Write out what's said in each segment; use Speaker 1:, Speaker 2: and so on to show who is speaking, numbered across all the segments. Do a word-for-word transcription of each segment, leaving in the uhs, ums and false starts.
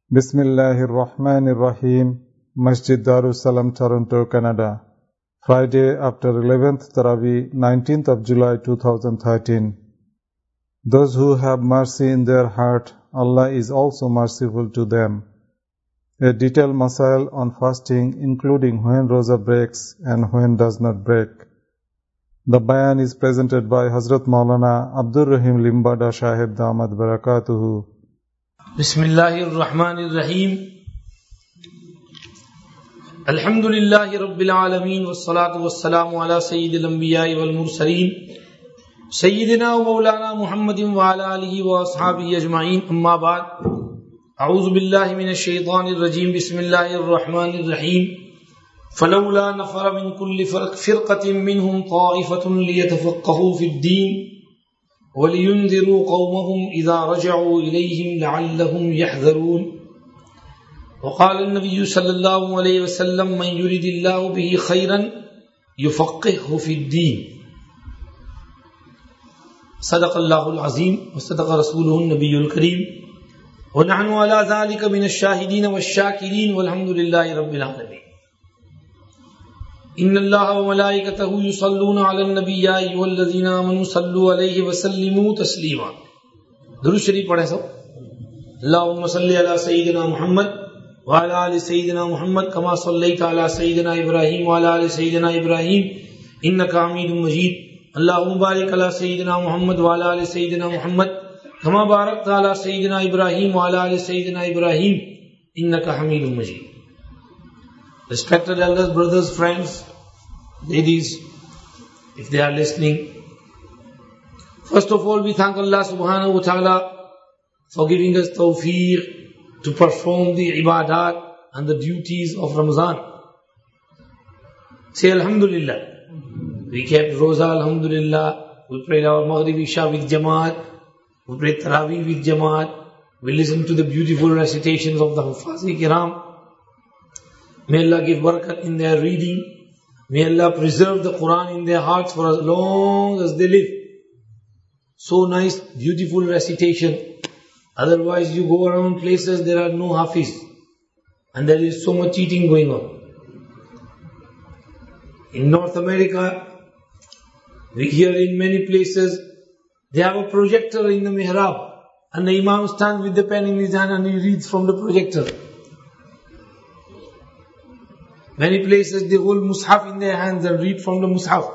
Speaker 1: Bismillahirrahmanirrahim. Masjid Darussalam, Toronto, Canada. Friday after eleventh Taraweeh, nineteenth of July two thousand thirteen. Those who have mercy in their heart, Allah is also merciful to them. A detailed masail on fasting, including when Roza breaks and when does not break. The bayan is presented by Hazrat Maulana Abdul Rahim Limbada Shahib Damad Barakatuhu.
Speaker 2: Bismillahirrahmanirrahim. Alhamdulillahi Rabbil Alameen. Wassalatu wassalamu ala Sayyidil Anbiya'i wal Mursaleen. Sayyidina wa Maulana Muhammadin wa ala alihi wa ashabihi ajma'in. Amma ba'd. A'udhu billahi minash shaitanir rajim. Bismillahirrahmanirrahim. فلولا نفر من كل فرقة منهم طائفة ليتفقهوا في الدين ولينذروا قومهم إذا رجعوا إليهم لعلهم يحذرون. وقال النبي صلى الله عليه وسلم من يريد الله به خيرا يفقهه في الدين. صدق الله العظيم وصدق رسوله النبي الكريم ونحن على ذلك من الشاهدين والشاكرين والحمد لله رب العالمين. إن الله وملائكته يصلون على النبي يا أيها الذين آمنوا صلوا عليه وسلموا تسليما. درود شریف پڑھیں سب. اللهم صل على سيدنا محمد وعلى آل سيدنا محمد كما صليت على سيدنا إبراهيم وعلى آل سيدنا إبراهيم إنك حميد مجيد. اللهم بارك على سيدنا محمد وعلى آل سيدنا محمد كما باركت على سيدنا إبراهيم وعلى آل سيدنا إبراهيم إنك حميد مجيد. Respected elders, brothers, friends, ladies, if they are listening, first of all we thank Allah subhanahu wa ta'ala for giving us tawfiq to perform the ibadat and the duties of Ramazan. Say Alhamdulillah. We kept Roza, Alhamdulillah. We prayed our Maghrib Isha with Jamaat. We prayed Taraweeh with Jamaat. We listened to the beautiful recitations of the Huffaz-e-Kiram. May Allah give barakat in their reading. May Allah preserve the Quran in their hearts for as long as they live. So nice, beautiful recitation. Otherwise you go around places, there are no Hafiz. And there is so much cheating going on. In North America, we hear in many places, they have a projector in the mihrab. And the Imam stands with the pen in his hand and he reads from the projector. Many places they hold mushaf in their hands and read from the mushaf.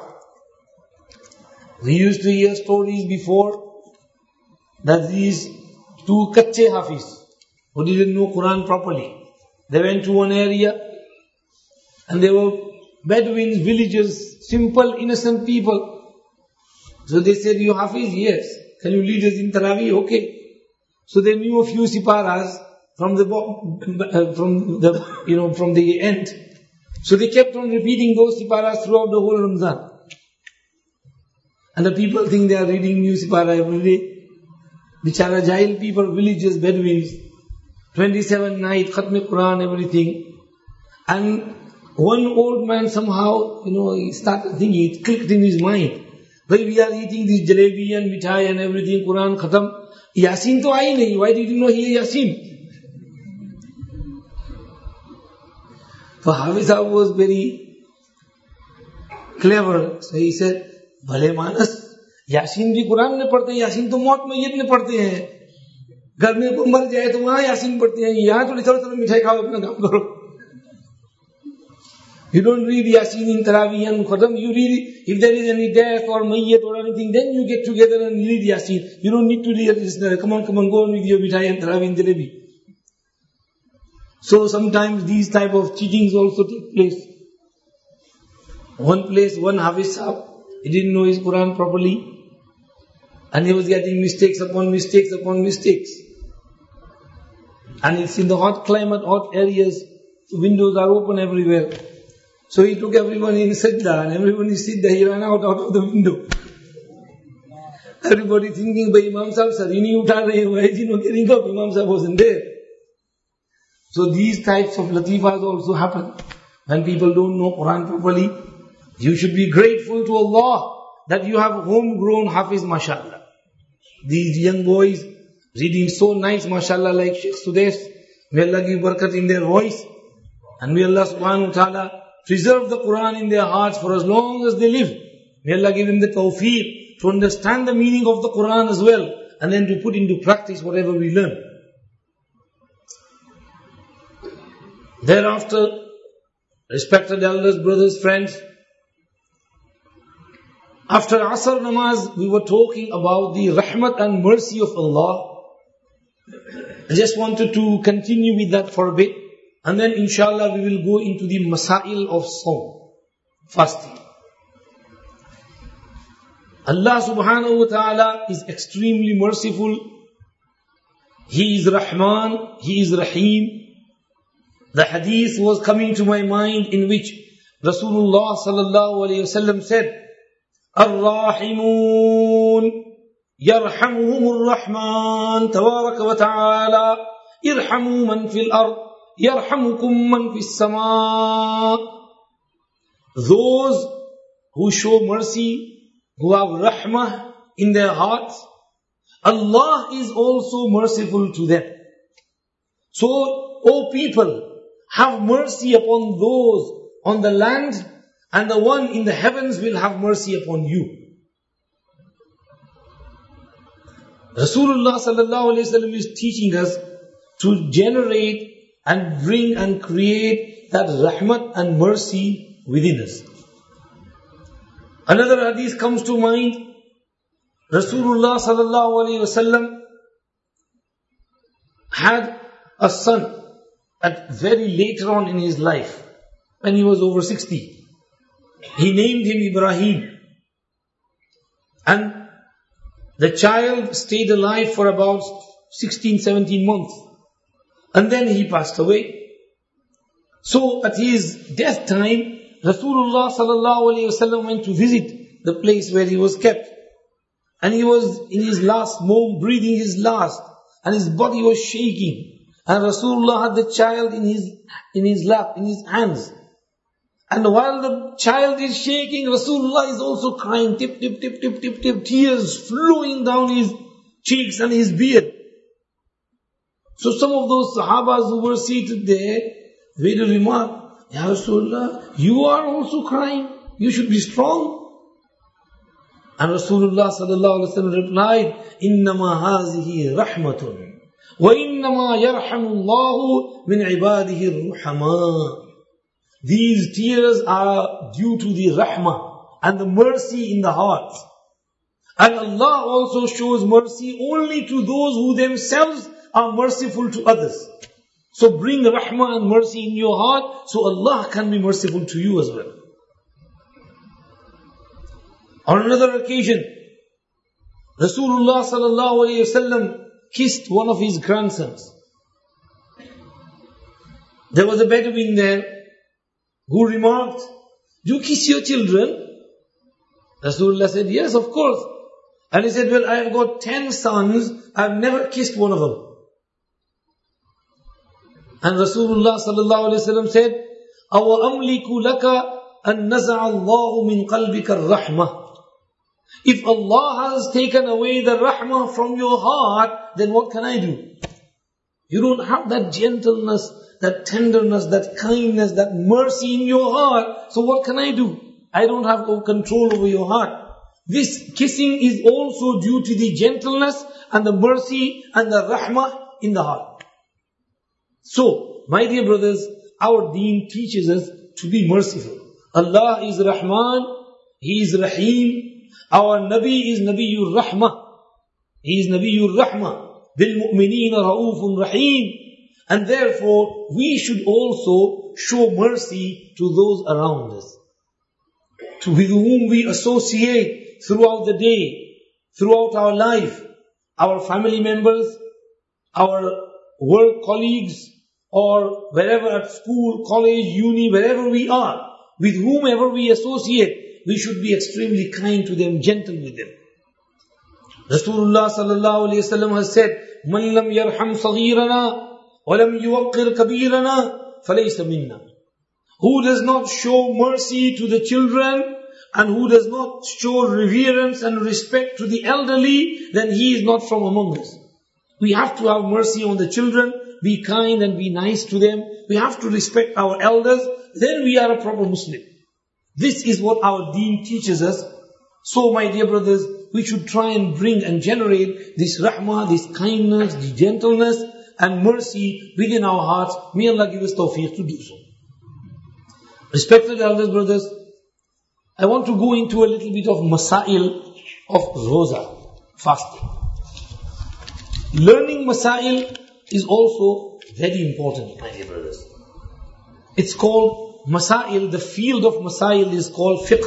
Speaker 2: We used to hear stories before that these two kache hafiz who didn't know Quran properly, they went to one area and they were Bedouins, villagers, simple, innocent people. So they said, you hafiz? Yes. Can you lead us in Taraweeh? Okay. So they knew a few siparas from the from the you know from the end. So they kept on repeating those siparas throughout the whole Ramzan. And the people think they are reading new sipara every day. Bichara Jahil people, villages, Bedouins, twenty-seven night, Khatm Quran, everything. And one old man somehow, you know, he started thinking, it clicked in his mind. But we are eating this jalebi and mithai and everything, Quran khatam. Yasin to aayi nahi. Why did you not hear Yasin? So Hafiz Sahib was very clever. So he said, Bhale Manas, Yasin bhi Quran mein padhte hain, Yasin to maut mayyit mein padhte hain. Ghar mein ko mar jaye to wahan Yasin padhte hain. Yahan thodi chalo chalo mithai khao, apna kaam karo. You don't read Yasin in Taraweeh and Khatam. You read it. If there is any death or mayyat or anything, then you get together and read Yasin. You don't need to read this. Come on, come on, go on with your mithai and Taraweeh and jalebi. So sometimes these type of cheatings also take place. One place, one Hafiz Sahib, he didn't know his Quran properly. And he was getting mistakes upon mistakes upon mistakes. And it's in the hot climate, hot areas, the windows are open everywhere. So he took everyone in sajda and everyone is sajda, he ran out, out of the window. Everybody thinking, by Imam Sahib, sir, you need to utha rahe ho, why is he not getting up? Imam Sahib wasn't there. So these types of latifas also happen. When people don't know Quran properly, you should be grateful to Allah that you have homegrown Hafiz, mashallah. These young boys reading so nice, mashallah, like Sheikh Sudesh, May Allah give barakat in their voice. And may Allah subhanahu wa ta'ala preserve the Quran in their hearts for as long as they live. May Allah give them the tawfiq to understand the meaning of the Quran as well, and then to put into practice whatever we learn. Thereafter, respected elders, brothers, friends, after Asr Namaz, we were talking about the rahmat and mercy of Allah. I just wanted to continue with that for a bit, and then inshallah we will go into the masail of Sawm, fasting. Allah subhanahu wa ta'ala is extremely merciful. He is Rahman, He is Rahim. The hadith was coming to my mind in which Rasulullah sallallahu alayhi wa sallam said, الراحمون يرحمهم الرحمن تبارك وتعالى ارحموا من في الأرض يرحمكم من في السماء. Those who show mercy, who have rahmah in their hearts, Allah is also merciful to them. So, O people, have mercy upon those on the land, and the one in the heavens will have mercy upon you. Rasulullah sallallahu alayhi wa sallam is teaching us to generate and bring and create that rahmat and mercy within us. Another hadith comes to mind. Rasulullah sallallahu alayhi wa sallam had a son at very later on in his life, when he was over sixty. He named him Ibrahim. And the child stayed alive for about sixteen, seventeen months. And then he passed away. So at his death time, Rasulullah sallallahu alayhi wa sallam went to visit the place where he was kept. And he was in his last moment, breathing his last. And his body was shaking. And Rasulullah had the child in his, in his lap, in his hands. And while the child is shaking, Rasulullah is also crying, tip, tip, tip, tip, tip, tip, tears flowing down his cheeks and his beard. So some of those Sahabas who were seated there, made a remark, Ya Rasulullah, you are also crying, you should be strong. And Rasulullah sallallahu alaihi wasallam replied, Innama hazihi rahmatun, wa innama yarhamullahu min ibadihi ruhama. These tears are due to the rahmah and the mercy in the heart. And Allah also shows mercy only to those who themselves are merciful to others. So bring rahmah and mercy in your heart, so Allah can be merciful to you as well. On another occasion, Rasulullah sallallahu alayhi wasallam kissed one of his grandsons. There was a Bedouin there who remarked, do you kiss your children? Rasulullah said, yes, of course. And he said, well, I have got ten sons, I have never kissed one of them. And Rasulullah sallallahu alayhi wa sallam said, أَوَ أَمْلِكُ لَكَ أَن نَزَعَ اللَّهُ مِنْ قَلْبِكَ الرَّحْمَةِ. If Allah has taken away the rahmah from your heart, then what can I do? You don't have that gentleness, that tenderness, that kindness, that mercy in your heart. So what can I do? I don't have control over your heart. This kissing is also due to the gentleness and the mercy and the rahmah in the heart. So, my dear brothers, our deen teaches us to be merciful. Allah is Rahman, He is Rahim. Our Nabi is Nabiyur Rahmah. He is Nabiyur Rahmah. Bil mu'minina ra'ufun rahim. And therefore, we should also show mercy to those around us, to with whom we associate throughout the day, throughout our life, our family members, our work colleagues, or wherever at school, college, uni, wherever we are, with whomever we associate, we should be extremely kind to them, gentle with them. Rasulullah sallallahu alayhi wa sallam has said, Man lam yarham saghirana, وَلَمْ يُوَقِّرْ كَبِيرَنَا فَلَيْسَ مِنَّا. Who does not show mercy to the children, and who does not show reverence and respect to the elderly, then he is not from among us. We have to have mercy on the children, be kind and be nice to them. We have to respect our elders. Then we are a proper Muslim. This is what our deen teaches us. So my dear brothers, we should try and bring and generate this rahmah, this kindness, this gentleness and mercy within our hearts. May Allah give us tawfiq to do so. Respected elders, brothers, I want to go into a little bit of masail of roza, fasting. Learning masail is also very important, my dear brothers. It's called masail, the field of masail is called fiqh.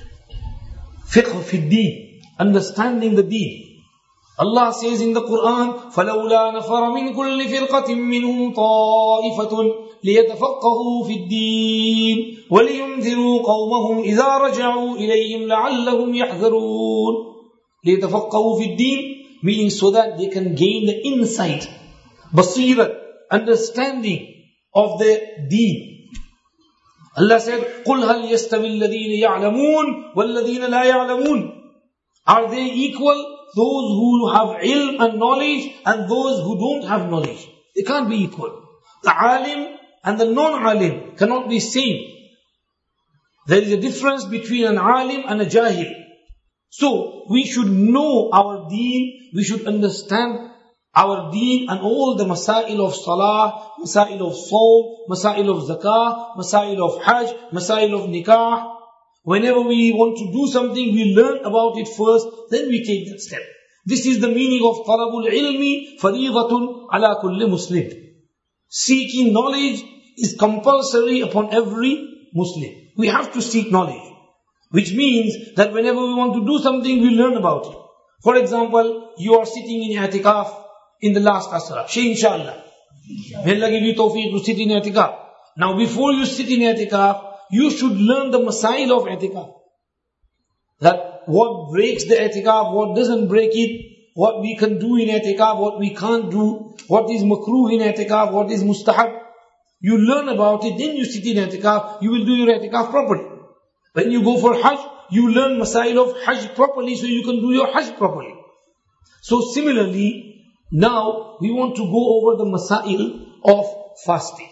Speaker 2: Fiqh fi deen, understanding the deen. Allah says in the Quran, فَلَوْلَا نَفَرَ مِنْ كُلِّ فِرْقَةٍ مِّنْهُمْ طَائِفَةٌ لِيَتَفَقَّهُوا فِي الدِّينِ وَلِيُنذِرُوا قَوْمَهُمْ إِذَا رَجَعُوا إِلَيْهِمْ لَعَلَّهُمْ يَحْذَرُونَ. لِيَتَفَقَّهُوا فِي الدِّينِ, meaning so that they can gain the insight, basirat, understanding of the deen. Allah said, قُلْ هَلْ يَسْتَوِي الَّذِينَ يَعْلَمُونَ وَالَّذِينَ لَا يَعْلَمُونَ. Are they equal? Those who have ilm and knowledge and those who don't have knowledge. They can't be equal. The alim and the non-alim cannot be same. There is a difference between an alim and a jahil. So, we should know our deen, we should understand our deen and all the masail of salah, masail of sawm, masail of zakah, masail of hajj, masail of nikah. Whenever we want to do something, we learn about it first, then we take that step. This is the meaning of talabul ilmi faridatun ala kulli muslim. Seeking knowledge is compulsory upon every Muslim. We have to seek knowledge. Which means that whenever we want to do something, we learn about it. For example, you are sitting in i'tikaf in the last asra. Shay inshallah. May Allah give you tawfiq to sit in i'tikaf. Now before you sit in i'tikaf, you should learn the masail of i'tikaf. That what breaks the i'tikaf, what doesn't break it, what we can do in i'tikaf, what we can't do, what is makruh in i'tikaf, what is mustahab. You learn about it, then you sit in i'tikaf, you will do your i'tikaf properly. When you go for hajj, you learn masail of hajj properly so you can do your hajj properly. So similarly, now we want to go over the masail of fasting.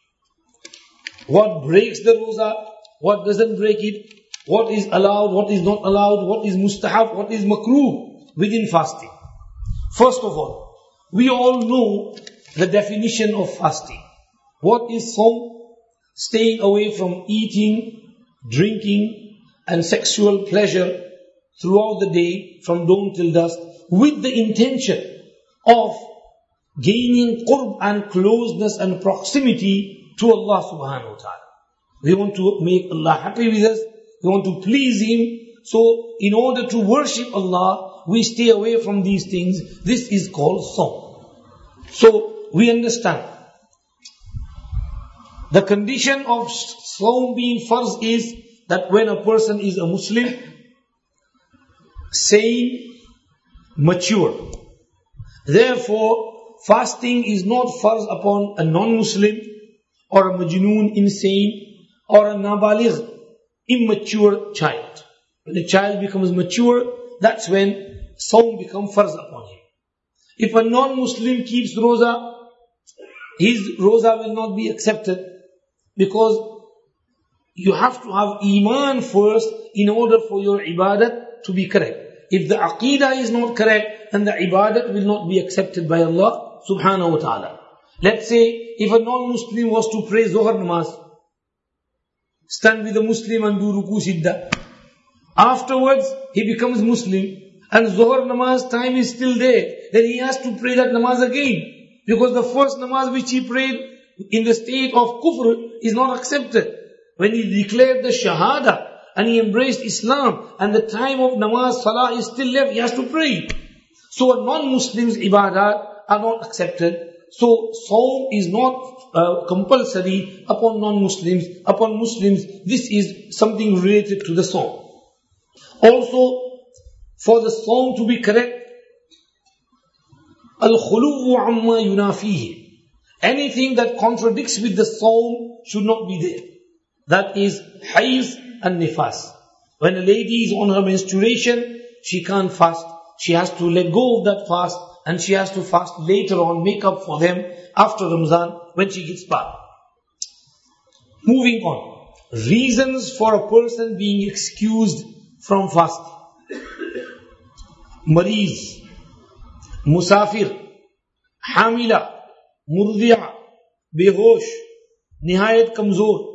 Speaker 2: What breaks the roza, what doesn't break it, what is allowed, what is not allowed, what is mustahab, what is makruh within fasting. First of all, we all know the definition of fasting. What is sawm? Staying away from eating, drinking and sexual pleasure throughout the day from dawn till dusk with the intention of gaining qurb and closeness and proximity to Allah subhanahu wa ta'ala. We want to make Allah happy with us. We want to please Him. So, in order to worship Allah, we stay away from these things. This is called sawm. So, we understand. The condition of sawm being farz is that when a person is a Muslim, sane, mature. Therefore, fasting is not farz upon a non-Muslim, or a majnoon, insane, or a nabaligh, immature child. When the child becomes mature, that's when sawm becomes farz upon him. If a non-Muslim keeps roza, his roza will not be accepted, because you have to have iman first in order for your ibadat to be correct. If the aqidah is not correct, then the ibadat will not be accepted by Allah subhanahu wa ta'ala. Let's say, if a non-Muslim was to pray Zohar namaz, stand with a Muslim and do ruku sidda. Afterwards, he becomes Muslim, and Zohar namaz time is still there. Then he has to pray that namaz again. Because the first namaz which he prayed in the state of kufr is not accepted. When he declared the shahada, and he embraced Islam, and the time of namaz, salah is still left, he has to pray. So a non-Muslim's ibadat are not accepted. So, sawm is not uh, compulsory upon non-Muslims. Upon Muslims, this is something related to the sawm. Also, for the sawm to be correct, al-khuluwu amma yunafihi. Anything that contradicts with the sawm should not be there. That is hayz and nifas. When a lady is on her menstruation, she can't fast. She has to let go of that fast and she has to fast later on, make up for them after Ramadan when she gets back. Moving on. Reasons for a person being excused from fasting. Mariz, Musafir, Hamila, Murdi'a, Behosh, Nihayat Kamzor.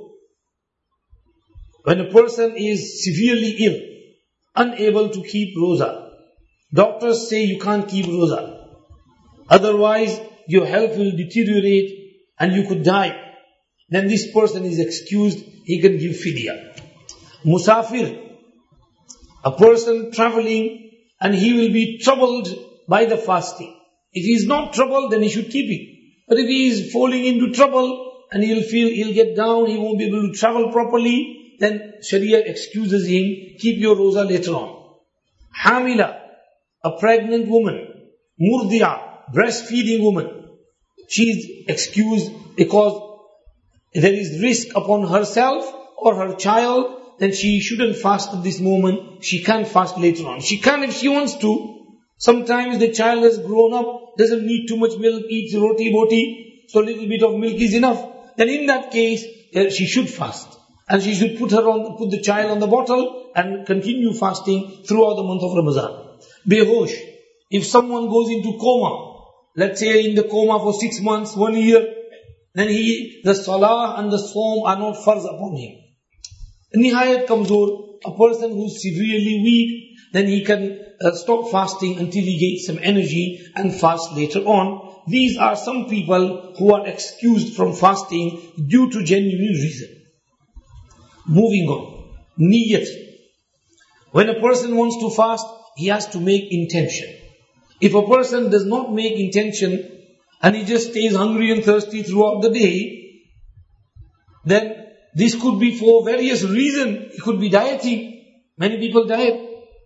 Speaker 2: When a person is severely ill, unable to keep roza, doctors say you can't keep roza. Otherwise, your health will deteriorate and you could die. Then this person is excused, he can give fidya. Musafir, a person traveling and he will be troubled by the fasting. If he is not troubled, then he should keep it. But if he is falling into trouble and he'll feel he'll get down, he won't be able to travel properly, then Sharia excuses him, keep your roza later on. Hamila, a pregnant woman. Murdi'a, breastfeeding woman. She is excused because there is risk upon herself or her child, then she shouldn't fast at this moment. She can fast later on. She can if she wants to. Sometimes the child has grown up, doesn't need too much milk, eats roti boti, so a little bit of milk is enough. Then in that case, uh, she should fast. And she should put her on, put the child on the bottle and continue fasting throughout the month of Ramadan. Behosh, if someone goes into coma, let's say in the coma for six months, one year, then he, the salah and the sawm are not farz upon him. Nihayat Kamzor, a person who's severely weak, then he can uh, stop fasting until he gets some energy and fast later on. These are some people who are excused from fasting due to genuine reason. Moving on. Niyat. When a person wants to fast, he has to make intention. If a person does not make intention and he just stays hungry and thirsty throughout the day, then this could be for various reasons. It could be dieting. Many people diet.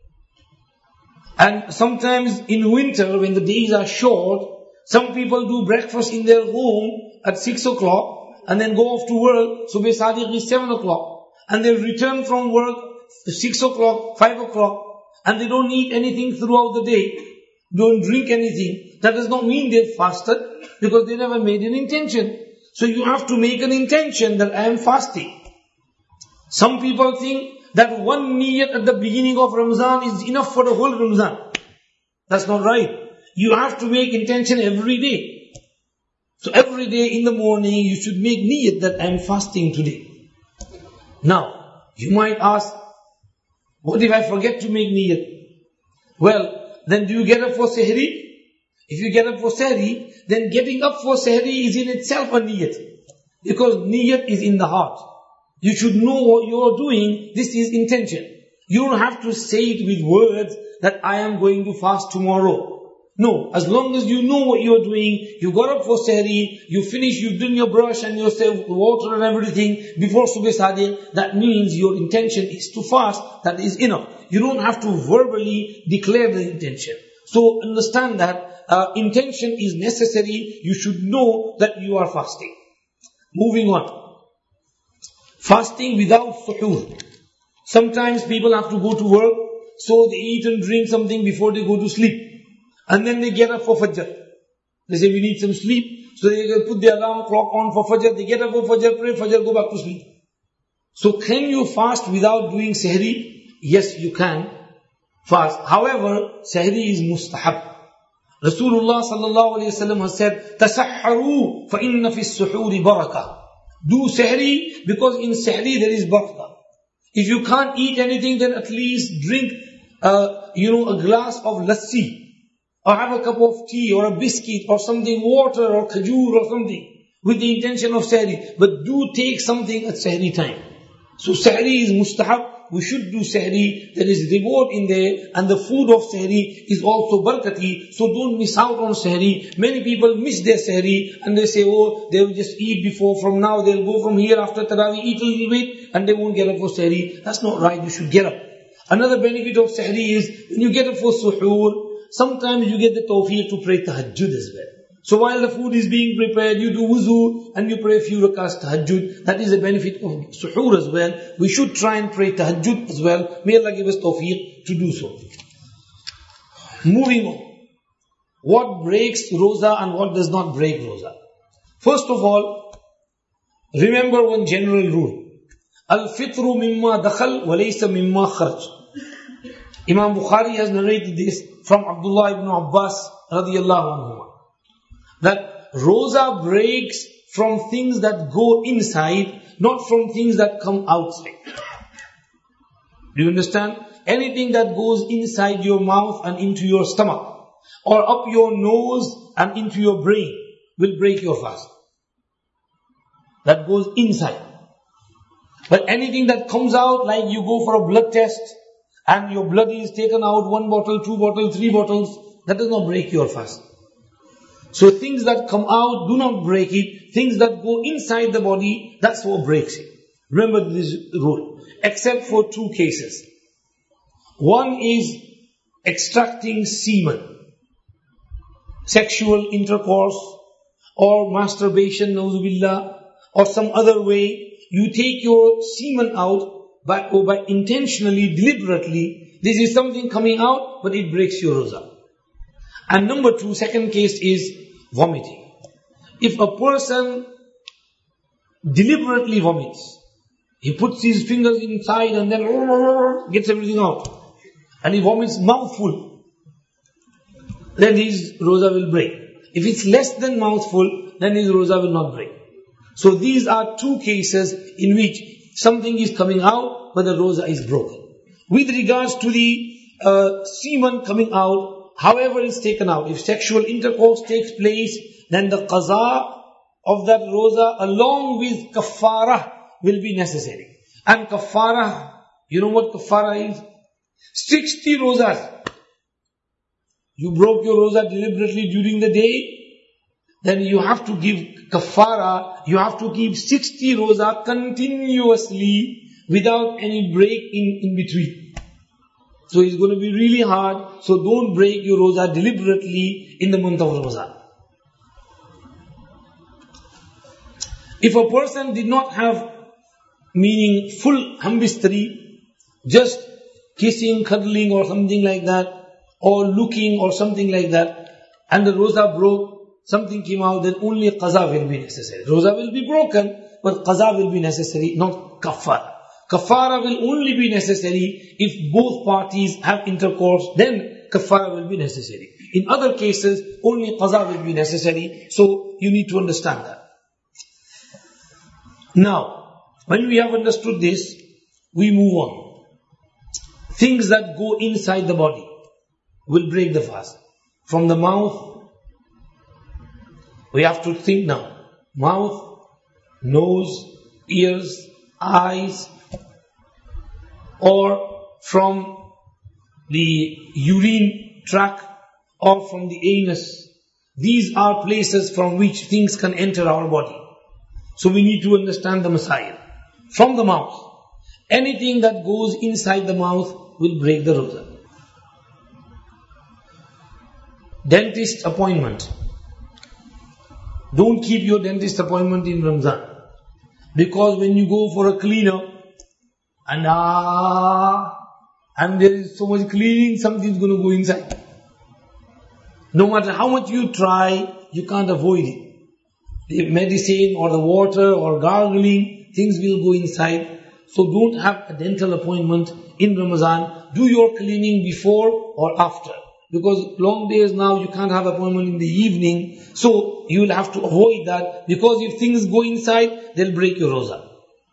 Speaker 2: And sometimes in winter, when the days are short, some people do breakfast in their home at six o'clock and then go off to work. Subh Sadiq is seven o'clock. And they return from work six o'clock, five o'clock, and they don't eat anything throughout the day, don't drink anything. That does not mean they've fasted, because they never made an intention. So you have to make an intention that I am fasting. Some people think that one niyat at the beginning of Ramzan is enough for the whole Ramzan. That's not right. You have to make intention every day. So every day in the morning you should make niyat that I am fasting today. Now, you might ask, what if I forget to make niyat? Well, then do you get up for sehri? If you get up for sehri, then getting up for sehri is in itself a niyat. Because niyat is in the heart. You should know what you are doing. This is intention. You don't have to say it with words that I am going to fast tomorrow. No, as long as you know what you are doing, you got up for sehri, you finish, you've done your brush and your water and everything before Subh Sadiq, that means your intention is to fast, that is enough. You don't have to verbally declare the intention. So understand that uh, intention is necessary, you should know that you are fasting. Moving on. Fasting without suhoor. Sometimes people have to go to work, so they eat and drink something before they go to sleep. And then they get up for Fajr. They say we need some sleep. So they put the alarm clock on for Fajr. They get up for Fajr, pray Fajr, go back to sleep. So can you fast without doing sehri? Yes, you can fast. However, sehri is mustahab. Rasulullah sallallahu alayhi wa sallam has said, تَسَحَّرُوا فَإِنَّ فِي السُّحُورِ بَرَكَةً. Do sehri because in sehri there is barakah. If you can't eat anything, then at least drink, uh, you know, a glass of lassi. Or have a cup of tea or a biscuit or something, water or khajur or something, with the intention of sehri. But do take something at sehri time. So sehri is mustahab. We should do sehri. There is reward in there. And the food of sehri is also barakati. So don't miss out on sehri. Many people miss their sehri and they say, oh, they will just eat before. From now they'll go from here after Tarawih, eat a little bit and they won't get up for sehri. That's not right. You should get up. Another benefit of sehri is when you get up for suhoor, sometimes you get the tawfiq to pray tahajjud as well. So while the food is being prepared, you do wuzu and you pray a few rakats tahajjud. That is a benefit of suhoor as well. We should try and pray tahajjud as well. May Allah give us tawfiq to do so. Moving on. what breaks roza and what does not break roza. First of all, remember one general rule. Al-fitru mimma dakhal wa laysa mimma kharaj. Imam Bukhari has narrated this from Abdullah ibn Abbas radiyallahu anhu, that roza breaks from things that go inside, not from things that come outside. Do you understand? Anything that goes inside your mouth and into your stomach, or up your nose and into your brain, will break your fast. That goes inside. But anything that comes out, like you go for a blood test, and your blood is taken out, one bottle, two bottles, three bottles, that does not break your fast. So things that come out do not break it. Things that go inside the body, that's what breaks it. Remember this rule. Except for two cases. One is extracting semen, sexual intercourse, or masturbation, nauzubillah, or some other way. You take your semen out by, or by intentionally, deliberately. This is something coming out, but it breaks your roza. And number two, second case is vomiting. If a person deliberately vomits, he puts his fingers inside and then gets everything out, and he vomits mouthful, then his roza will break. If it's less than mouthful, then his roza will not break. So these are two cases in which something is coming out, but the roza is broken. With regards to the uh, semen coming out, however it's taken out, if sexual intercourse takes place, then the qaza of that roza along with kaffara will be necessary. And kaffara, you know what kaffara is? sixty rozas. You broke your roza deliberately during the day, then you have to give kaffara, you have to give sixty roza continuously without any break in, in between. So it's going to be really hard, so don't break your roza deliberately in the month of Ramadan. If a person did not have, meaning full hambistri, just kissing, cuddling or something like that, or looking or something like that, and the roza broke, something came out, then only qaza will be necessary. Roza will be broken, but qaza will be necessary, not kaffara. Kaffara will only be necessary if both parties have intercourse, then kaffara will be necessary. In other cases, only qaza will be necessary, so you need to understand that. Now, when we have understood this, we move on. Things that go inside the body will break the fast. From the mouth, we have to think now. Mouth, nose, ears, eyes, or from the urine tract, or from the anus. These are places from which things can enter our body. So we need to understand the masail. From the mouth, anything that goes inside the mouth will break the roza. Dentist appointment. Don't keep your dentist appointment in Ramzan. Because when you go for a cleaner, and ah, and there is so much cleaning, something is going to go inside. No matter how much you try, you can't avoid it. The medicine or the water or gargling, things will go inside. So don't have a dental appointment in Ramadan. Do your cleaning before or after. Because long days now, you can't have appointment in the evening. So you will have to avoid that. Because if things go inside, they'll break your roza.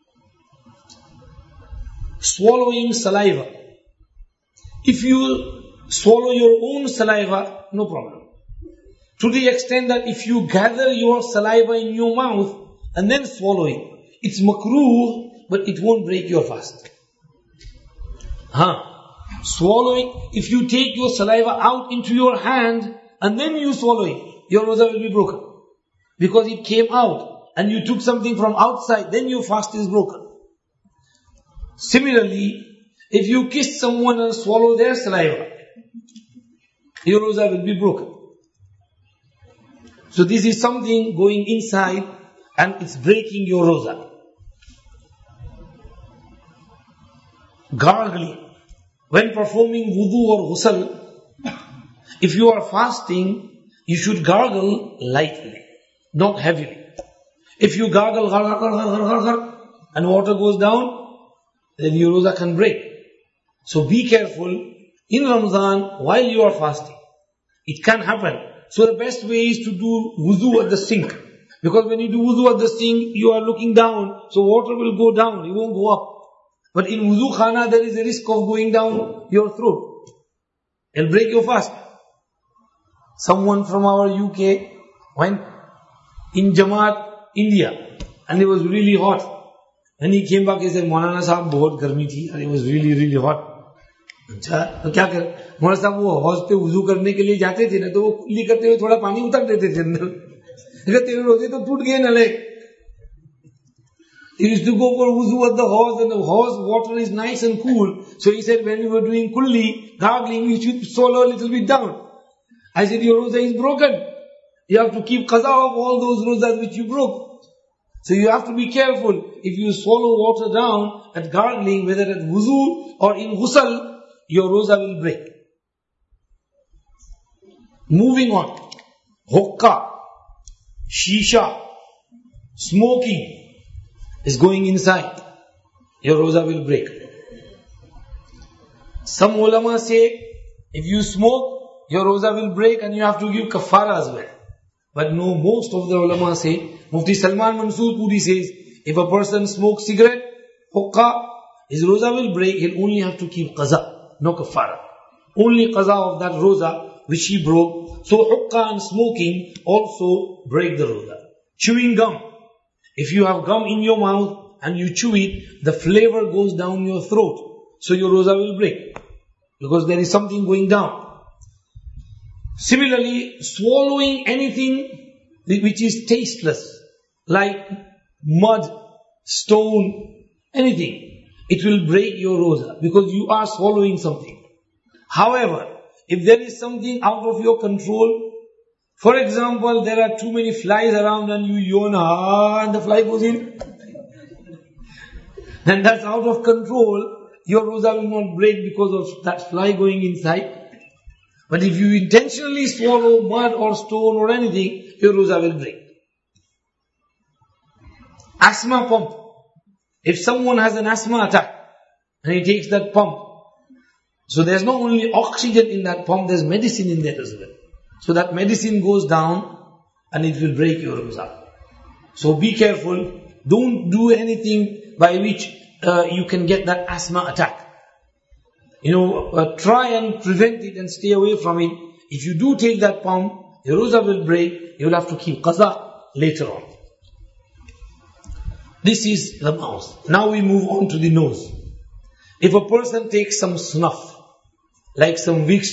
Speaker 2: Swallowing saliva. If you swallow your own saliva, no problem. To the extent that if you gather your saliva in your mouth and then swallow it, it's makruh, but it won't break your fast. Huh? Swallowing, if you take your saliva out into your hand and then you swallow it, your roza will be broken. Because it came out and you took something from outside, then your fast is broken. Similarly, if you kiss someone and swallow their saliva, your roza will be broken. So this is something going inside and it's breaking your roza. Gargling. When performing wudu or ghusl, if you are fasting you should gargle lightly, not heavily. If you gargle, gargle, gargle, gargle, gargle, and water goes down, then your roza can break. So be careful in Ramadan while you are fasting. It can happen. So the best way is to do wuzu at the sink. Because when you do wuzu at the sink, you are looking down, so water will go down, it won't go up. But in wuzu khana, there is a risk of going down your throat. It'll break your fast. Someone from our U K went in Jamaat, India, and it was really hot. When he came back, he said, Maulana Sahab, bahut garmi thi, and it was really, really hot. अच्छा तो क्या कर मौलाना साहब वो हौज पे वुजू करने के लिए जाते थे ना, तो वो कुल्ली करते हुए थोड़ा पानी उतर देते थे अंदर, अगर तेरे रोजे तो टूट गए ना ले. He used to go for wuzu at the hose, and the hose water is nice and cool. So he said, when you were doing kulli, gargling, you should swallow a little bit down. I said, your roza is broken. You have to keep qaza of all those rozas which you broke. So you have to be careful. If you swallow water down at gargling, whether at wuzu or in ghusl, your roza will break. Moving on. Hookah, shisha, smoking is going inside. Your roza will break. Some ulama say, if you smoke, your roza will break and you have to give kafara as well. But no, most of the ulama say, Mufti Salman Mansoor Puri says, if a person smokes cigarette, hookah, his roza will break, he'll only have to keep qaza. No kafara. Only qaza of that roza which he broke. So hookah and smoking also break the roza. Chewing gum. If you have gum in your mouth and you chew it, the flavor goes down your throat. So your roza will break. Because there is something going down. Similarly, swallowing anything which is tasteless, like mud, stone, anything, it will break your roza because you are swallowing something. However, if there is something out of your control, for example, there are too many flies around and you yawn, ah, and the fly goes in, then that's out of control. Your roza will not break because of that fly going inside. But if you intentionally swallow mud or stone or anything, your roza will break. Asthma pump. If someone has an asthma attack and he takes that pump, so there's not only oxygen in that pump, there's medicine in there as well. So that medicine goes down and it will break your roza. So be careful. Don't do anything by which uh, you can get that asthma attack. You know, uh, try and prevent it and stay away from it. If you do take that pump, your roza will break. You will have to keep qaza later on. This is the mouth. Now we move on to the nose. If a person takes some snuff, like some Vicks,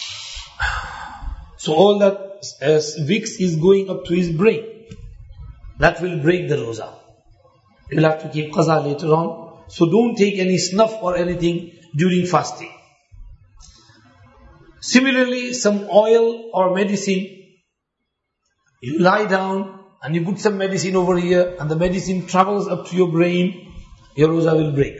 Speaker 2: so all that uh, Vicks is going up to his brain, that will break the roza. You will have to keep qaza later on. So don't take any snuff or anything during fasting. Similarly, some oil or medicine, you lie down and you put some medicine over here and the medicine travels up to your brain, your roza will break.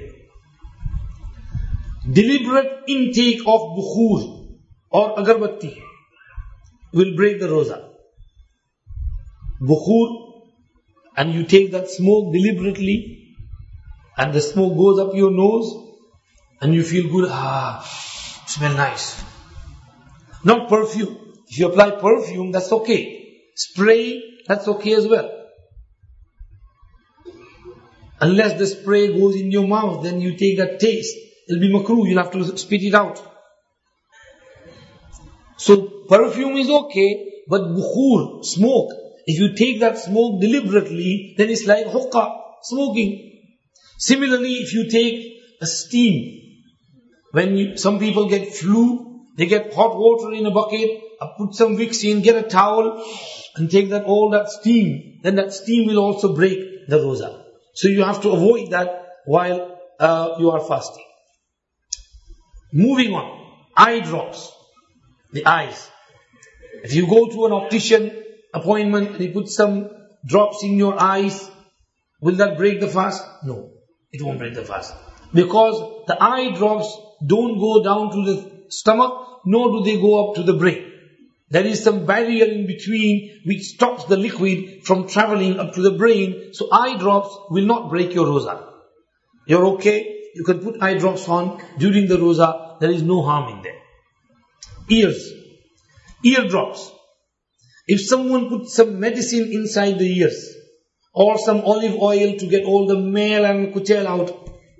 Speaker 2: Deliberate intake of bukhur or agarbatti will break the roza. Bukhur, and you take that smoke deliberately and the smoke goes up your nose and you feel good, ah, smell nice. Not perfume. If you apply perfume, that's okay. Spray, that's okay as well. Unless the spray goes in your mouth, then you take that taste. It'll be makruh, you'll have to spit it out. So perfume is okay, but bukhur, smoke, if you take that smoke deliberately, then it's like hookah, smoking. Similarly, if you take a steam, when you, some people get flu, they get hot water in a bucket, put some Vicks in, get a towel, and take that all that steam, then that steam will also break the roza. So you have to avoid that while uh, you are fasting. Moving on, eye drops, the eyes. If you go to an optician appointment and he puts some drops in your eyes, will that break the fast? No, it won't break the fast. Because the eye drops don't go down to the stomach, nor do they go up to the brain. there is some barrier in between which stops the liquid from traveling up to the brain. So eye drops will not break your roza. You're okay. You can put eye drops on during the roza. There is no harm in there. Ears. Ear drops. If someone puts some medicine inside the ears, or some olive oil to get all the mel and kuchel out,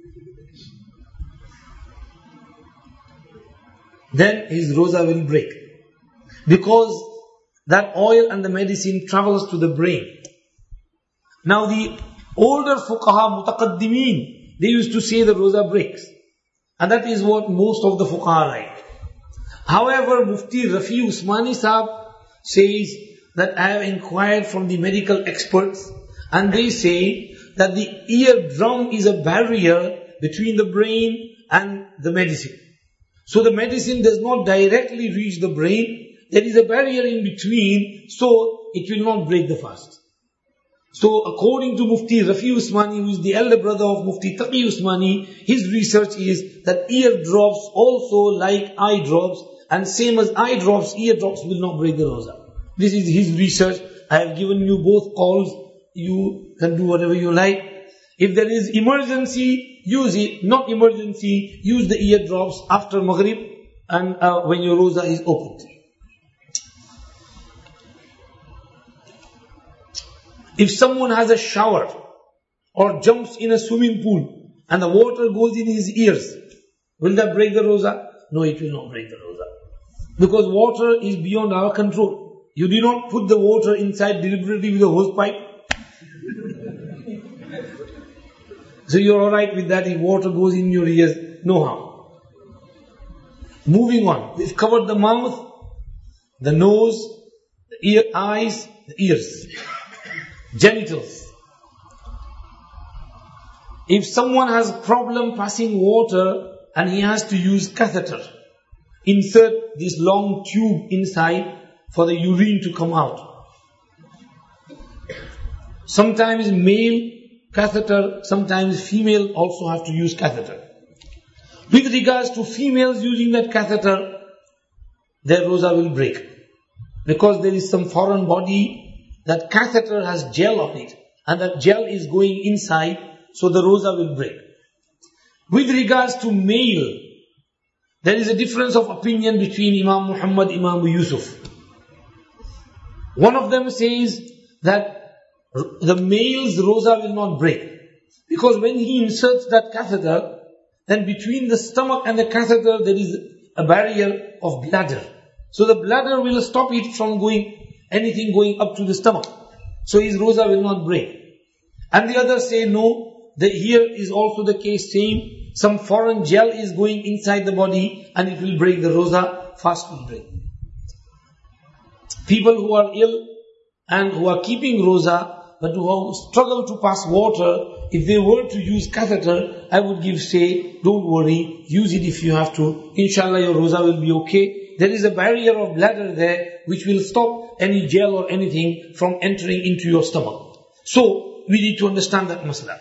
Speaker 2: then his roza will break. Because that oil and the medicine travels to the brain. Now the older fuqaha, mutaqaddimeen, they used to say the roza breaks. And that is what most of the fuqaha write. However, Mufti Rafi Usmani Sahab says that I have inquired from the medical experts, and they say that the eardrum is a barrier between the brain and the medicine. So the medicine does not directly reach the brain. There is a barrier in between, so it will not break the fast. So according to Mufti Rafi Usmani, who is the elder brother of Mufti Taqi Usmani, his research is that eardrops also like eye drops, and same as eye drops, eardrops will not break the roza. This is his research. I have given you both calls. You can do whatever you like. If there is emergency, use it. Not emergency, use the eardrops after Maghrib and uh, when your roza is opened. If someone has a shower or jumps in a swimming pool and the water goes in his ears, will that break the roza? No, it will not break the roza. Because water is beyond our control. You do not put the water inside deliberately with a hose pipe. So you're alright with that. If water goes in your ears, no harm. Moving on. We've covered the mouth, the nose, the ear, eyes, the ears. Genitals. If someone has a problem passing water and he has to use catheter, insert this long tube inside for the urine to come out. Sometimes male catheter, sometimes female also have to use catheter. With regards to females using that catheter, their roza will break. Because there is some foreign body, that catheter has gel on it, and that gel is going inside, so the roza will break. With regards to male, there is a difference of opinion between Imam Muhammad, Imam Yusuf. One of them says that the male's roza will not break. Because when he inserts that catheter, then between the stomach and the catheter there is a barrier of bladder. So the bladder will stop it from going, anything going up to the stomach. So his roza will not break. And the others say no, that here is also the case same. Some foreign gel is going inside the body and it will break the roza, fast will break. People who are ill and who are keeping roza, but who struggle to pass water, if they were to use catheter, I would give say, don't worry, use it if you have to. Inshallah your roza will be okay. There is a barrier of bladder there which will stop any gel or anything from entering into your stomach. So, we need to understand that masala.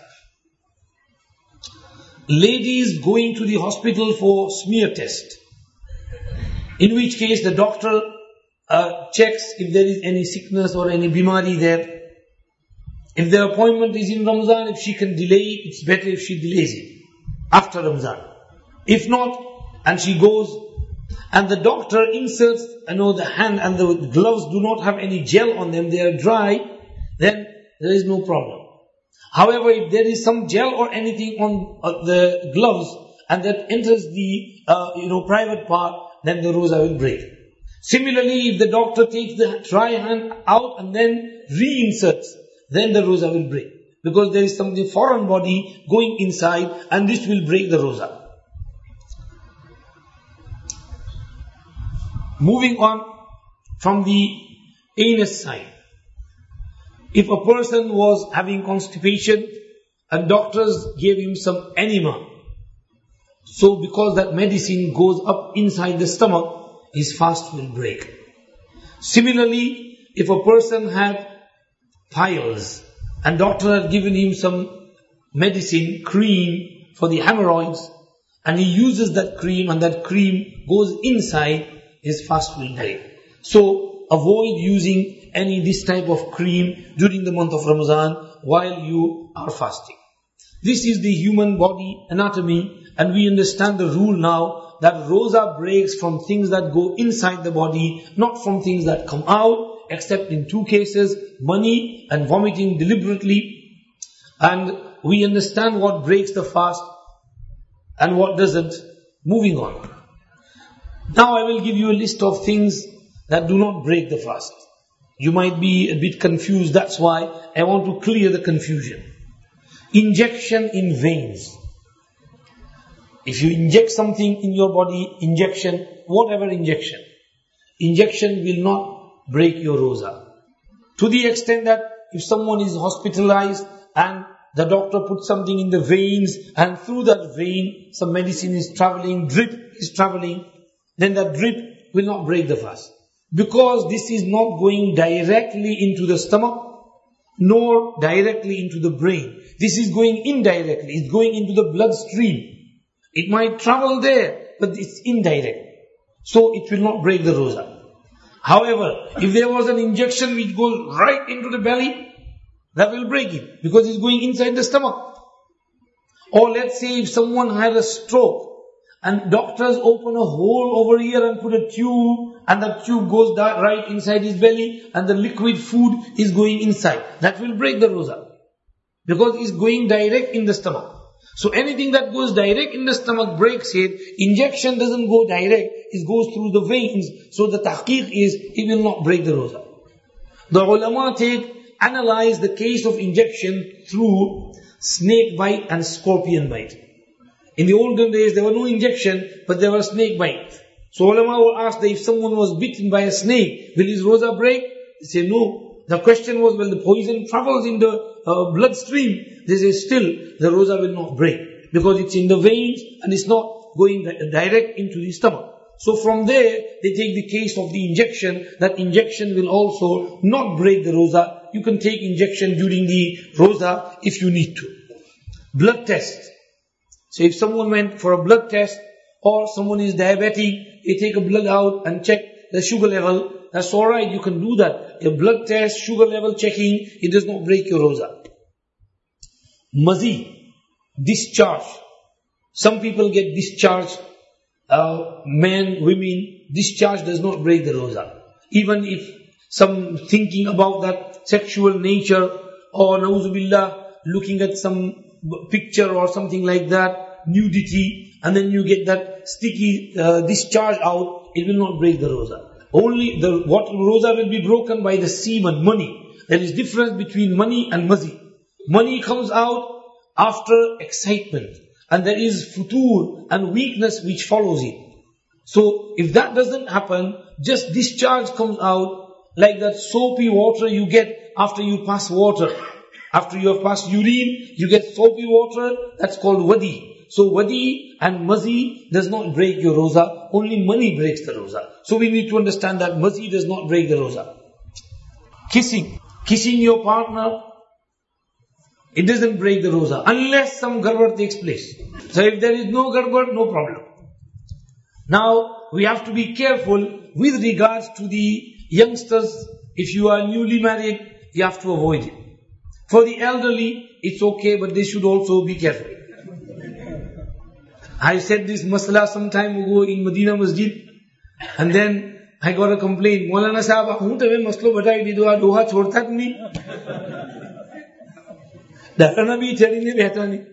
Speaker 2: Ladies going to the hospital for smear test, in which case the doctor uh, checks if there is any sickness or any bimari there. If the appointment is in Ramzan, if she can delay it, it's better if she delays it after Ramzan. If not, and she goes, and the doctor inserts, you know, the hand and the gloves do not have any gel on them, they are dry, then there is no problem. However, if there is some gel or anything on uh, the gloves and that enters the uh, you know private part, then the roza will break. Similarly, if the doctor takes the dry hand out and then reinserts, then the roza will break. Because there is something foreign body going inside and this will break the roza. Moving on from the anus side. If a person was having constipation and doctors gave him some enema, so because that medicine goes up inside the stomach, his fast will break. Similarly, if a person had piles and doctor had given him some medicine, cream for the hemorrhoids, and he uses that cream and that cream goes inside, his fast will break. So avoid using any this type of cream during the month of Ramadan while you are fasting. This is the human body anatomy, and we understand the rule now that roza breaks from things that go inside the body, not from things that come out, except in two cases, money and vomiting deliberately. And we understand what breaks the fast and what doesn't. Moving on. Now I will give you a list of things that do not break the fast. You might be a bit confused, that's why I want to clear the confusion. Injection in veins. If you inject something in your body, injection, whatever injection, injection will not break your roza. To the extent that if someone is hospitalized and the doctor puts something in the veins and through that vein some medicine is traveling, drip is traveling, then that drip will not break the fast. Because this is not going directly into the stomach nor directly into the brain. This is going indirectly. It's going into the bloodstream. It might travel there, but it's indirect. So it will not break the roza. However, if there was an injection which goes right into the belly, that will break it because it's going inside the stomach. Or let's say if someone had a stroke and doctors open a hole over here and put a tube, and that tube goes right inside his belly and the liquid food is going inside. That will break the roza because it's going direct in the stomach. So anything that goes direct in the stomach breaks it. Injection doesn't go direct, it goes through the veins. So the tahqiq is, it will not break the roza. The ulama take, analyze the case of injection through snake bite and scorpion bite. In the olden days there were no injection, but there was snake bite. So ulama will ask that if someone was bitten by a snake, will his roza break? They say no. The question was, well, the poison travels in the uh, bloodstream. They say still, the roza will not break. Because it's in the veins and it's not going direct into the stomach. So from there, they take the case of the injection. That injection will also not break the roza. You can take injection during the roza if you need to. Blood test. So if someone went for a blood test, or someone is diabetic, they take a blood out and check the sugar level. That's alright, you can do that. A blood test, sugar level checking, it does not break your roza. Mazi, discharge. Some people get discharged, uh, men, women, discharge does not break the roza. Even if some thinking about that sexual nature, or na'uzubillah, looking at some picture or something like that, nudity, and then you get that sticky uh, discharge out, it will not break the roza. Only the what roza will be broken by the semen, money. There is difference between money and mazi. Money comes out after excitement, and there is futur and weakness which follows it. So if that doesn't happen, just discharge comes out like that soapy water you get after you pass water. After you have passed urine, you get soapy water, that's called wadi. So wadi and mazi does not break your roza, only money breaks the roza. So we need to understand that mazi does not break the roza. Kissing. Kissing your partner, it doesn't break the roza, unless some garbar takes place. So if there is no garbar, no problem. Now, we have to be careful with regards to the youngsters. If you are newly married, you have to avoid it. For the elderly, it's okay, but they should also be careful. I said this masala some time ago in Medina Masjid, and then I got a complaint. Maulana Sahab, hun tave maslo batai di doha doha chhodta nahi. Darana bhi chali nahi behta nahi.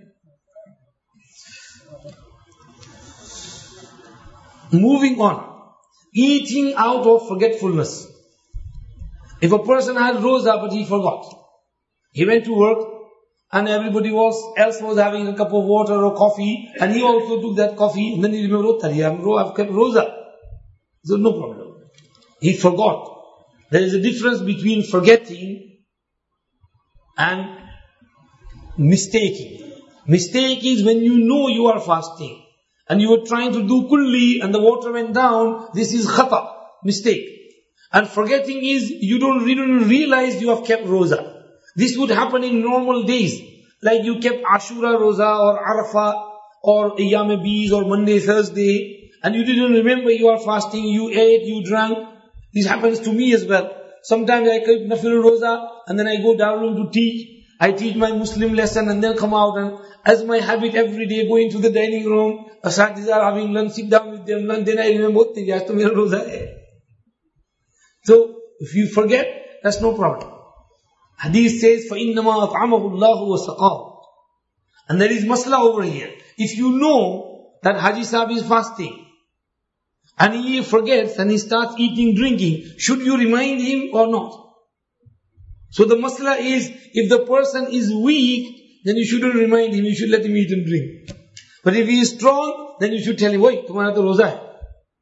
Speaker 2: Moving on, eating out of forgetfulness. If a person had roza but he forgot, he went to work and everybody was, else was having a cup of water or coffee, and he also took that coffee, and then he remembered, oh, I've kept roza. So no problem. He forgot. There is a difference between forgetting and mistaking. Mistake is when you know you are fasting, and you were trying to do kulli, and the water went down, this is khata, mistake. And forgetting is, you don't really realize you have kept roza. This would happen in normal days. Like you kept Ashura Roza or Arafah or Ayyam Bees or Monday, Thursday, and you didn't remember you are fasting, you ate, you drank, This happens to me as well. Sometimes I keep Nafil Roza and then I go down to teach. I teach my Muslim lesson and then come out, and as my habit every day, go into the dining room, Asatidhas are having lunch, sit down with them, and then I remember, yaar to mera roza hai. So, if you forget, that's no problem. Hadith says, فَإِنَّمَا أَطْعَمَهُ اللَّهُ وَسَقَاهُ. And there is masla over here. If you know that Haji Sahib is fasting, and he forgets and he starts eating, drinking, should you remind him or not? So the masla is, if the person is weak, then you shouldn't remind him, you should let him eat and drink. But if he is strong, then you should tell him, wait, tumhara to roza hai.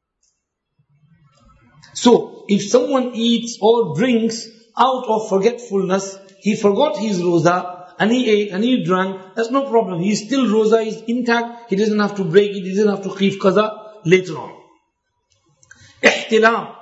Speaker 2: So, if someone eats or drinks out of forgetfulness, he forgot his roza, and he ate and he drank, that's no problem. He is still roza, is intact, he doesn't have to break it, he doesn't have to khif qaza later on. Ihtilam,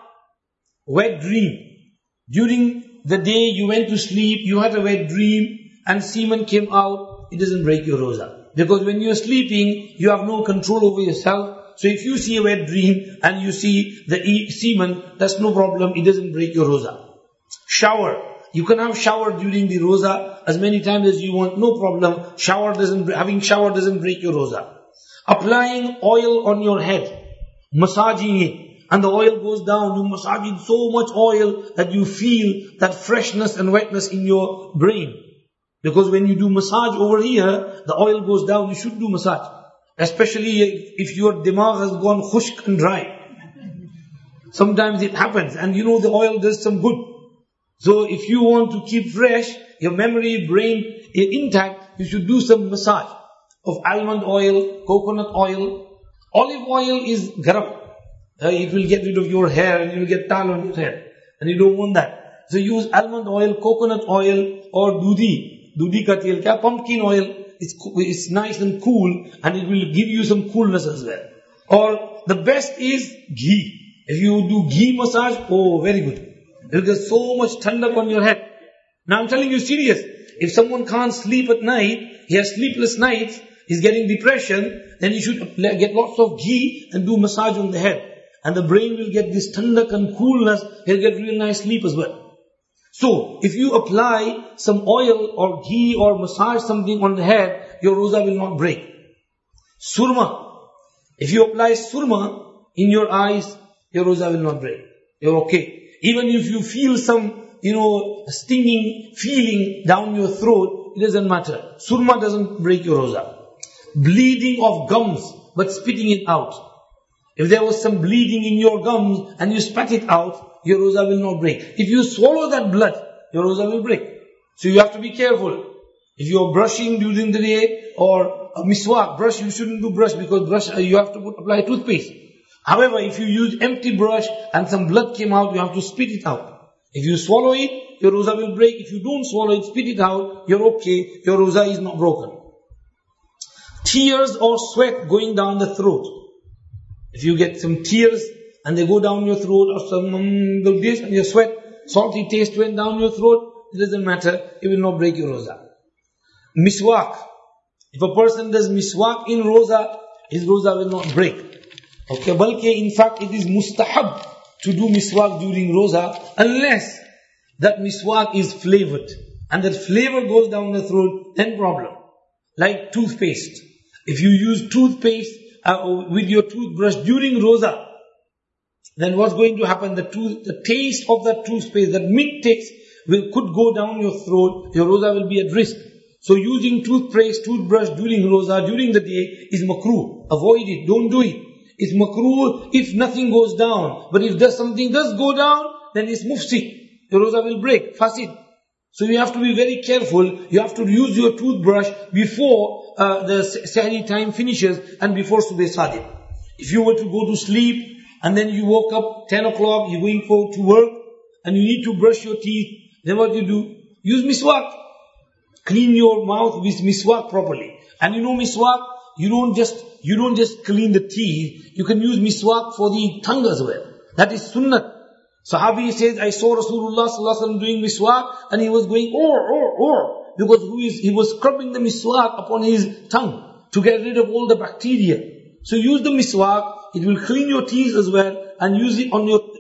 Speaker 2: wet dream. During the day you went to sleep, you had a wet dream, and semen came out, it doesn't break your roza. Because when you're sleeping, you have no control over yourself. So if you see a wet dream, and you see the e- semen, that's no problem, it doesn't break your roza. Shower. You can have shower during the roza as many times as you want, no problem. Shower doesn't, having shower doesn't break your roza. Applying oil on your head, massaging it, and the oil goes down, you massage it so much oil that you feel that freshness and wetness in your brain. Because when you do massage over here, the oil goes down, you should do massage. Especially if your dimagh has gone khushk and dry. Sometimes it happens, and you know the oil does some good. So if you want to keep fresh, your memory, brain intact, you should do some massage of almond oil, coconut oil. Olive oil is garam. Uh, it will get rid of your hair and you will get tal on your head. And you don't want that. So use almond oil, coconut oil, or dudi. Dudi ka tel kya? Pumpkin oil. It's, it's nice and cool, and it will give you some coolness as well. Or the best is ghee. If you do ghee massage, oh, very good. You'll get so much thandak on your head. Now I'm telling you serious. If someone can't sleep at night, he has sleepless nights, he's getting depression, then you should get lots of ghee and do massage on the head. And the brain will get this thandak and coolness, he'll get real nice sleep as well. So, if you apply some oil or ghee or massage something on the head, your roza will not break. Surma. If you apply surma in your eyes, your roza will not break. You're okay. Even if you feel some, you know, stinging feeling down your throat, it doesn't matter. Surma doesn't break your roza. Bleeding of gums, but spitting it out. If there was some bleeding in your gums and you spat it out, your roza will not break. If you swallow that blood, your roza will break. So you have to be careful. If you are brushing during the day or a miswak, brush, you shouldn't do brush because brush, you have to put, apply toothpaste. However, if you use empty brush and some blood came out, you have to spit it out. If you swallow it, your roza will break. If you don't swallow it, spit it out, you're okay. Your roza is not broken. Tears or sweat going down the throat. If you get some tears and they go down your throat, or some um, dish and your sweat, salty taste went down your throat, it doesn't matter, it will not break your roza. Miswak. If a person does miswak in roza, his roza will not break. Okay, balki in fact it is mustahab to do miswak during roza, unless that miswak is flavored. And that flavor goes down the throat, then problem. Like toothpaste. If you use toothpaste uh, with your toothbrush during roza, then what's going to happen? The tooth, the taste of that toothpaste, that mint taste, will could go down your throat. Your roza will be at risk. So using toothpaste, toothbrush during roza, during the day, is makruh. Avoid it. Don't do it. It's makruh if nothing goes down. But if there's something does go down, then it's mufsi. Your roza will break. Fasid. So you have to be very careful. You have to use your toothbrush before uh, the sahri time finishes and before subh sadiq. If you were to go to sleep and then you woke up ten o'clock, you're going for to work and you need to brush your teeth, then what do you do? Use miswak. Clean your mouth with miswak properly. And you know miswak, you don't just you don't just clean the teeth. You can use miswak for the tongue as well. That is sunnat. Sahabi says, I saw Rasulullah sallallahu alaihi wasallam doing miswak and he was going, or, or, or. Because he was scrubbing the miswak upon his tongue to get rid of all the bacteria. So use the miswak, it will clean your teeth as well, and use it on your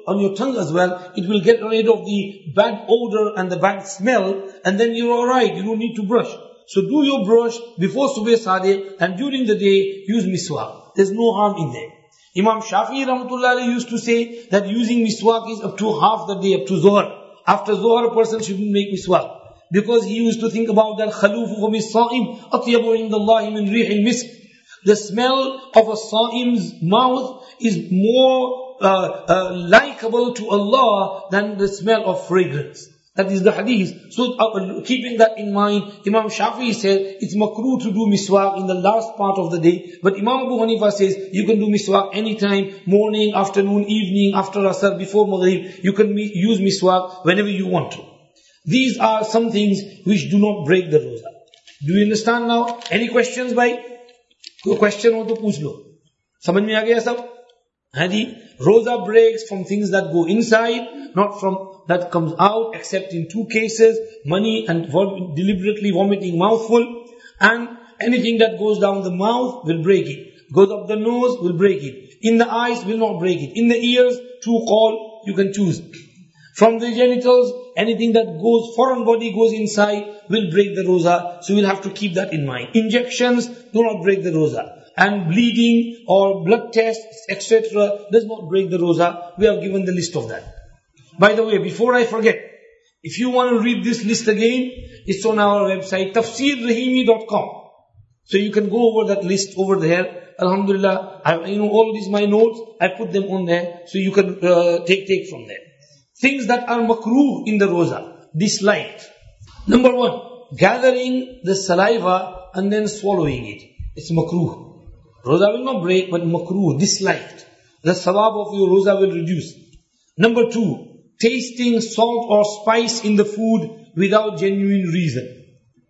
Speaker 2: on your tongue as well. It will get rid of the bad odor and the bad smell, and then you're alright. You don't need to brush. So do your brush before Subh Sadeh, and during the day use miswak. There's no harm in there. Imam Shafi'i Rahmatullah Alayhi used to say that using miswak is up to half the day, up to Zohar. After Zohar, a person shouldn't make miswak. Because he used to think about that khalufu famis sa'im atyabu indallahi min rihil misk. The smell of a sa'im's mouth is more uh, uh, likable to Allah than the smell of fragrance. That is the hadith. So uh, keeping that in mind, Imam Shafi'i said it's makruh to do miswak in the last part of the day. But Imam Abu Hanifa says you can do miswak anytime, morning, afternoon, evening, after Asr, before Maghrib. You can use miswak whenever you want to. These are some things which do not break the roza. Do you understand now? Any questions, bhai? कोई question हो तो पूछ लो. समझ में आ गया सब? हाँ जी. Roza breaks from things that go inside, not from that comes out, except in two cases: money and vom- deliberately vomiting mouthful, and anything that goes down the mouth will break it. Goes up the nose will break it. In the eyes will not break it. In the ears, true call, you can choose. From the genitals, anything that goes, foreign body goes inside, will break the roza. So we'll have to keep that in mind. Injections do not break the roza. And bleeding or blood tests, et cetera does not break the roza. We have given the list of that. By the way, before I forget, if you want to read this list again, it's on our website, tafsir rahimi dot com. So you can go over that list over there. Alhamdulillah, I, you know, all these my notes, I put them on there, so you can uh, take take from there. Things that are makruh in the roza, disliked. Number one, gathering the saliva and then swallowing it. It's makruh. Roza will not break, but makruh, disliked. The sawab of your roza will reduce. Number two, tasting salt or spice in the food without genuine reason.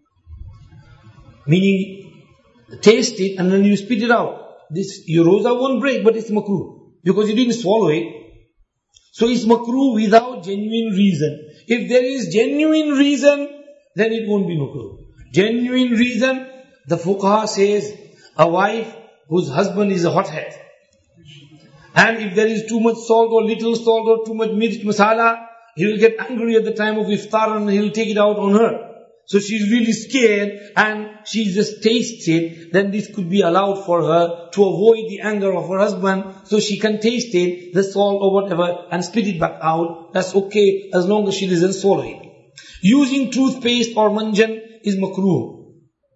Speaker 2: Meaning, taste it and then you spit it out. This, your roza won't break, but it's makruh. Because you didn't swallow it. So it's makruh without genuine reason. If there is genuine reason, then it won't be makruh. Genuine reason, the fuqaha says, a wife whose husband is a hothead. And if there is too much salt or little salt or too much mirch masala, he will get angry at the time of iftar and he will take it out on her. So she's really scared and she just tastes it, then this could be allowed for her to avoid the anger of her husband. So she can taste it, the salt or whatever, and spit it back out. That's okay as long as she doesn't swallow it. Using toothpaste or manjan is makruh.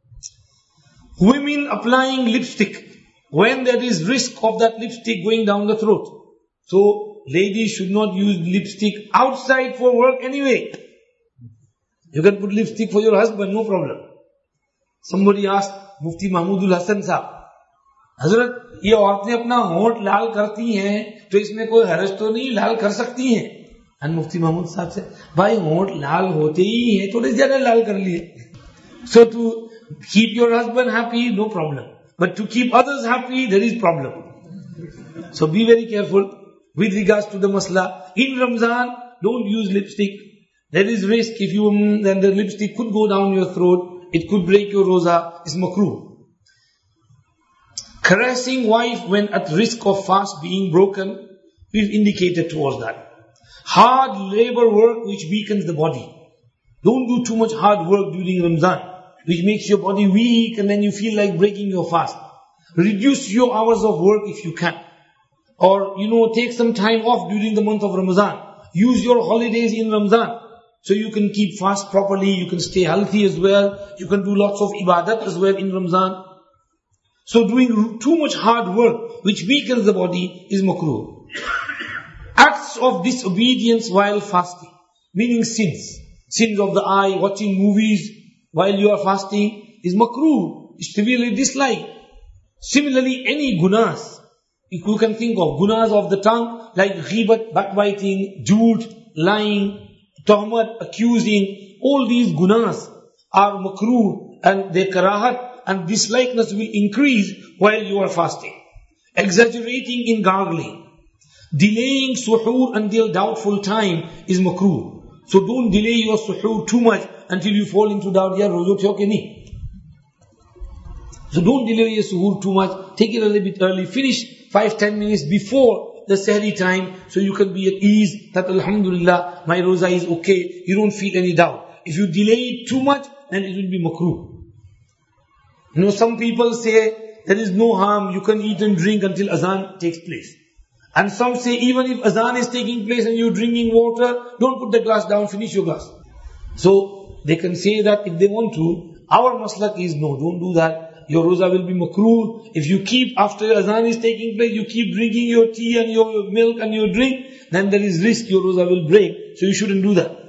Speaker 2: Women applying lipstick when there is risk of that lipstick going down the throat. So ladies should not use lipstick outside for work anyway. You can put lipstick for your husband, no problem. Somebody asked Mufti Mahmudul Hasan Sahab, Hazrat, ये औरतें अपना होंठ लाल करती हैं, तो इसमें कोई हरज तो नहीं, लाल कर सकती हैं? And Mufti Mahmud Sahab said, भाई होंठ लाल होते ही हैं, थोड़े ज्यादा लाल कर लिए. So to keep your husband happy, no problem. But to keep others happy, there is problem. So be very careful with regards to the masla. In Ramzan, don't use lipstick. There is risk if you, then the lipstick could go down your throat. It could break your roza. It's makruh. Caressing wife when at risk of fast being broken, we've indicated towards that. Hard labor work which weakens the body. Don't do too much hard work during Ramzan, which makes your body weak and then you feel like breaking your fast. Reduce your hours of work if you can. Or, you know, take some time off during the month of Ramzan. Use your holidays in Ramzan. So you can keep fast properly, you can stay healthy as well, you can do lots of ibadat as well in Ramzan. So doing too much hard work, which weakens the body, is makruh. Acts of disobedience while fasting, meaning sins. Sins of the eye, watching movies while you are fasting, is makruh, is severely disliked. Similarly, any gunas, you can think of gunas of the tongue, like ghibat, backbiting, joot, lying, tuhmat, accusing, all these gunas are makruh and their karahat and dislikeness will increase while you are fasting. Exaggerating in gargling, delaying suhoor until doubtful time is makruh. So don't delay your suhoor too much until you fall into doubt. Ya rozo thyo ke nahi? So don't delay your suhoor too much. Take it a little bit early. Finish five, ten minutes before the Sahri time, so you can be at ease that Alhamdulillah, my roza is okay. You don't feel any doubt. If you delay it too much, then it will be makruh. You know, some people say there is no harm, you can eat and drink until azan takes place. And some say even if azan is taking place and you're drinking water, don't put the glass down, finish your glass. So they can say that if they want to. Our maslak is no, don't do that. Your roza will be makruh. If you keep, after azan is taking place, you keep drinking your tea and your milk and your drink, then there is risk your roza will break. So you shouldn't do that.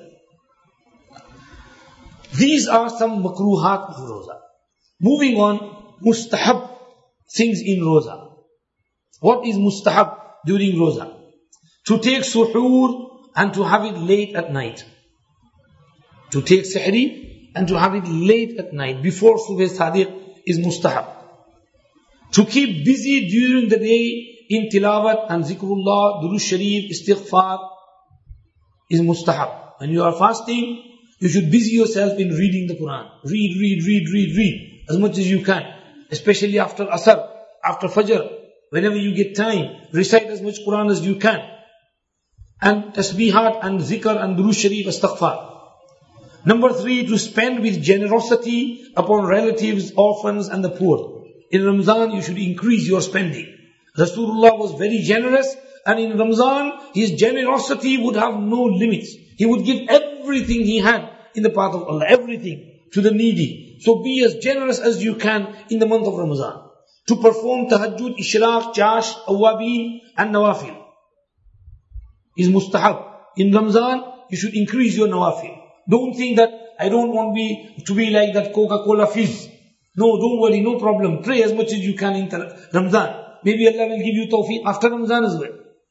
Speaker 2: These are some makruhat of roza. Moving on, mustahab things in roza. What is mustahab during roza? To take suhoor and to have it late at night. To take sahri and to have it late at night before subh sadiq is mustahab. To keep busy during the day in tilawat and zikrullah, durud sharif, istighfar is mustahab. When you are fasting, you should busy yourself in reading the Quran. Read, read, read, read, read as much as you can. Especially after asr, after fajr. Whenever you get time, recite as much Quran as you can. And tasbihat and zikr and durud sharif, istighfar. Number three, to spend with generosity upon relatives, orphans and the poor. In Ramzan, you should increase your spending. Rasulullah was very generous, and in Ramzan, his generosity would have no limits. He would give everything he had in the path of Allah, everything to the needy. So be as generous as you can in the month of Ramazan. To perform tahajjud, ishraq, chash, awabin and nawafil is mustahab. In Ramzan, you should increase your nawafil. Don't think that I don't want be to be like that Coca-Cola fizz. No, don't worry, no problem. Pray as much as you can in Ramzan. Maybe Allah will give you tawfiq after Ramzan as well.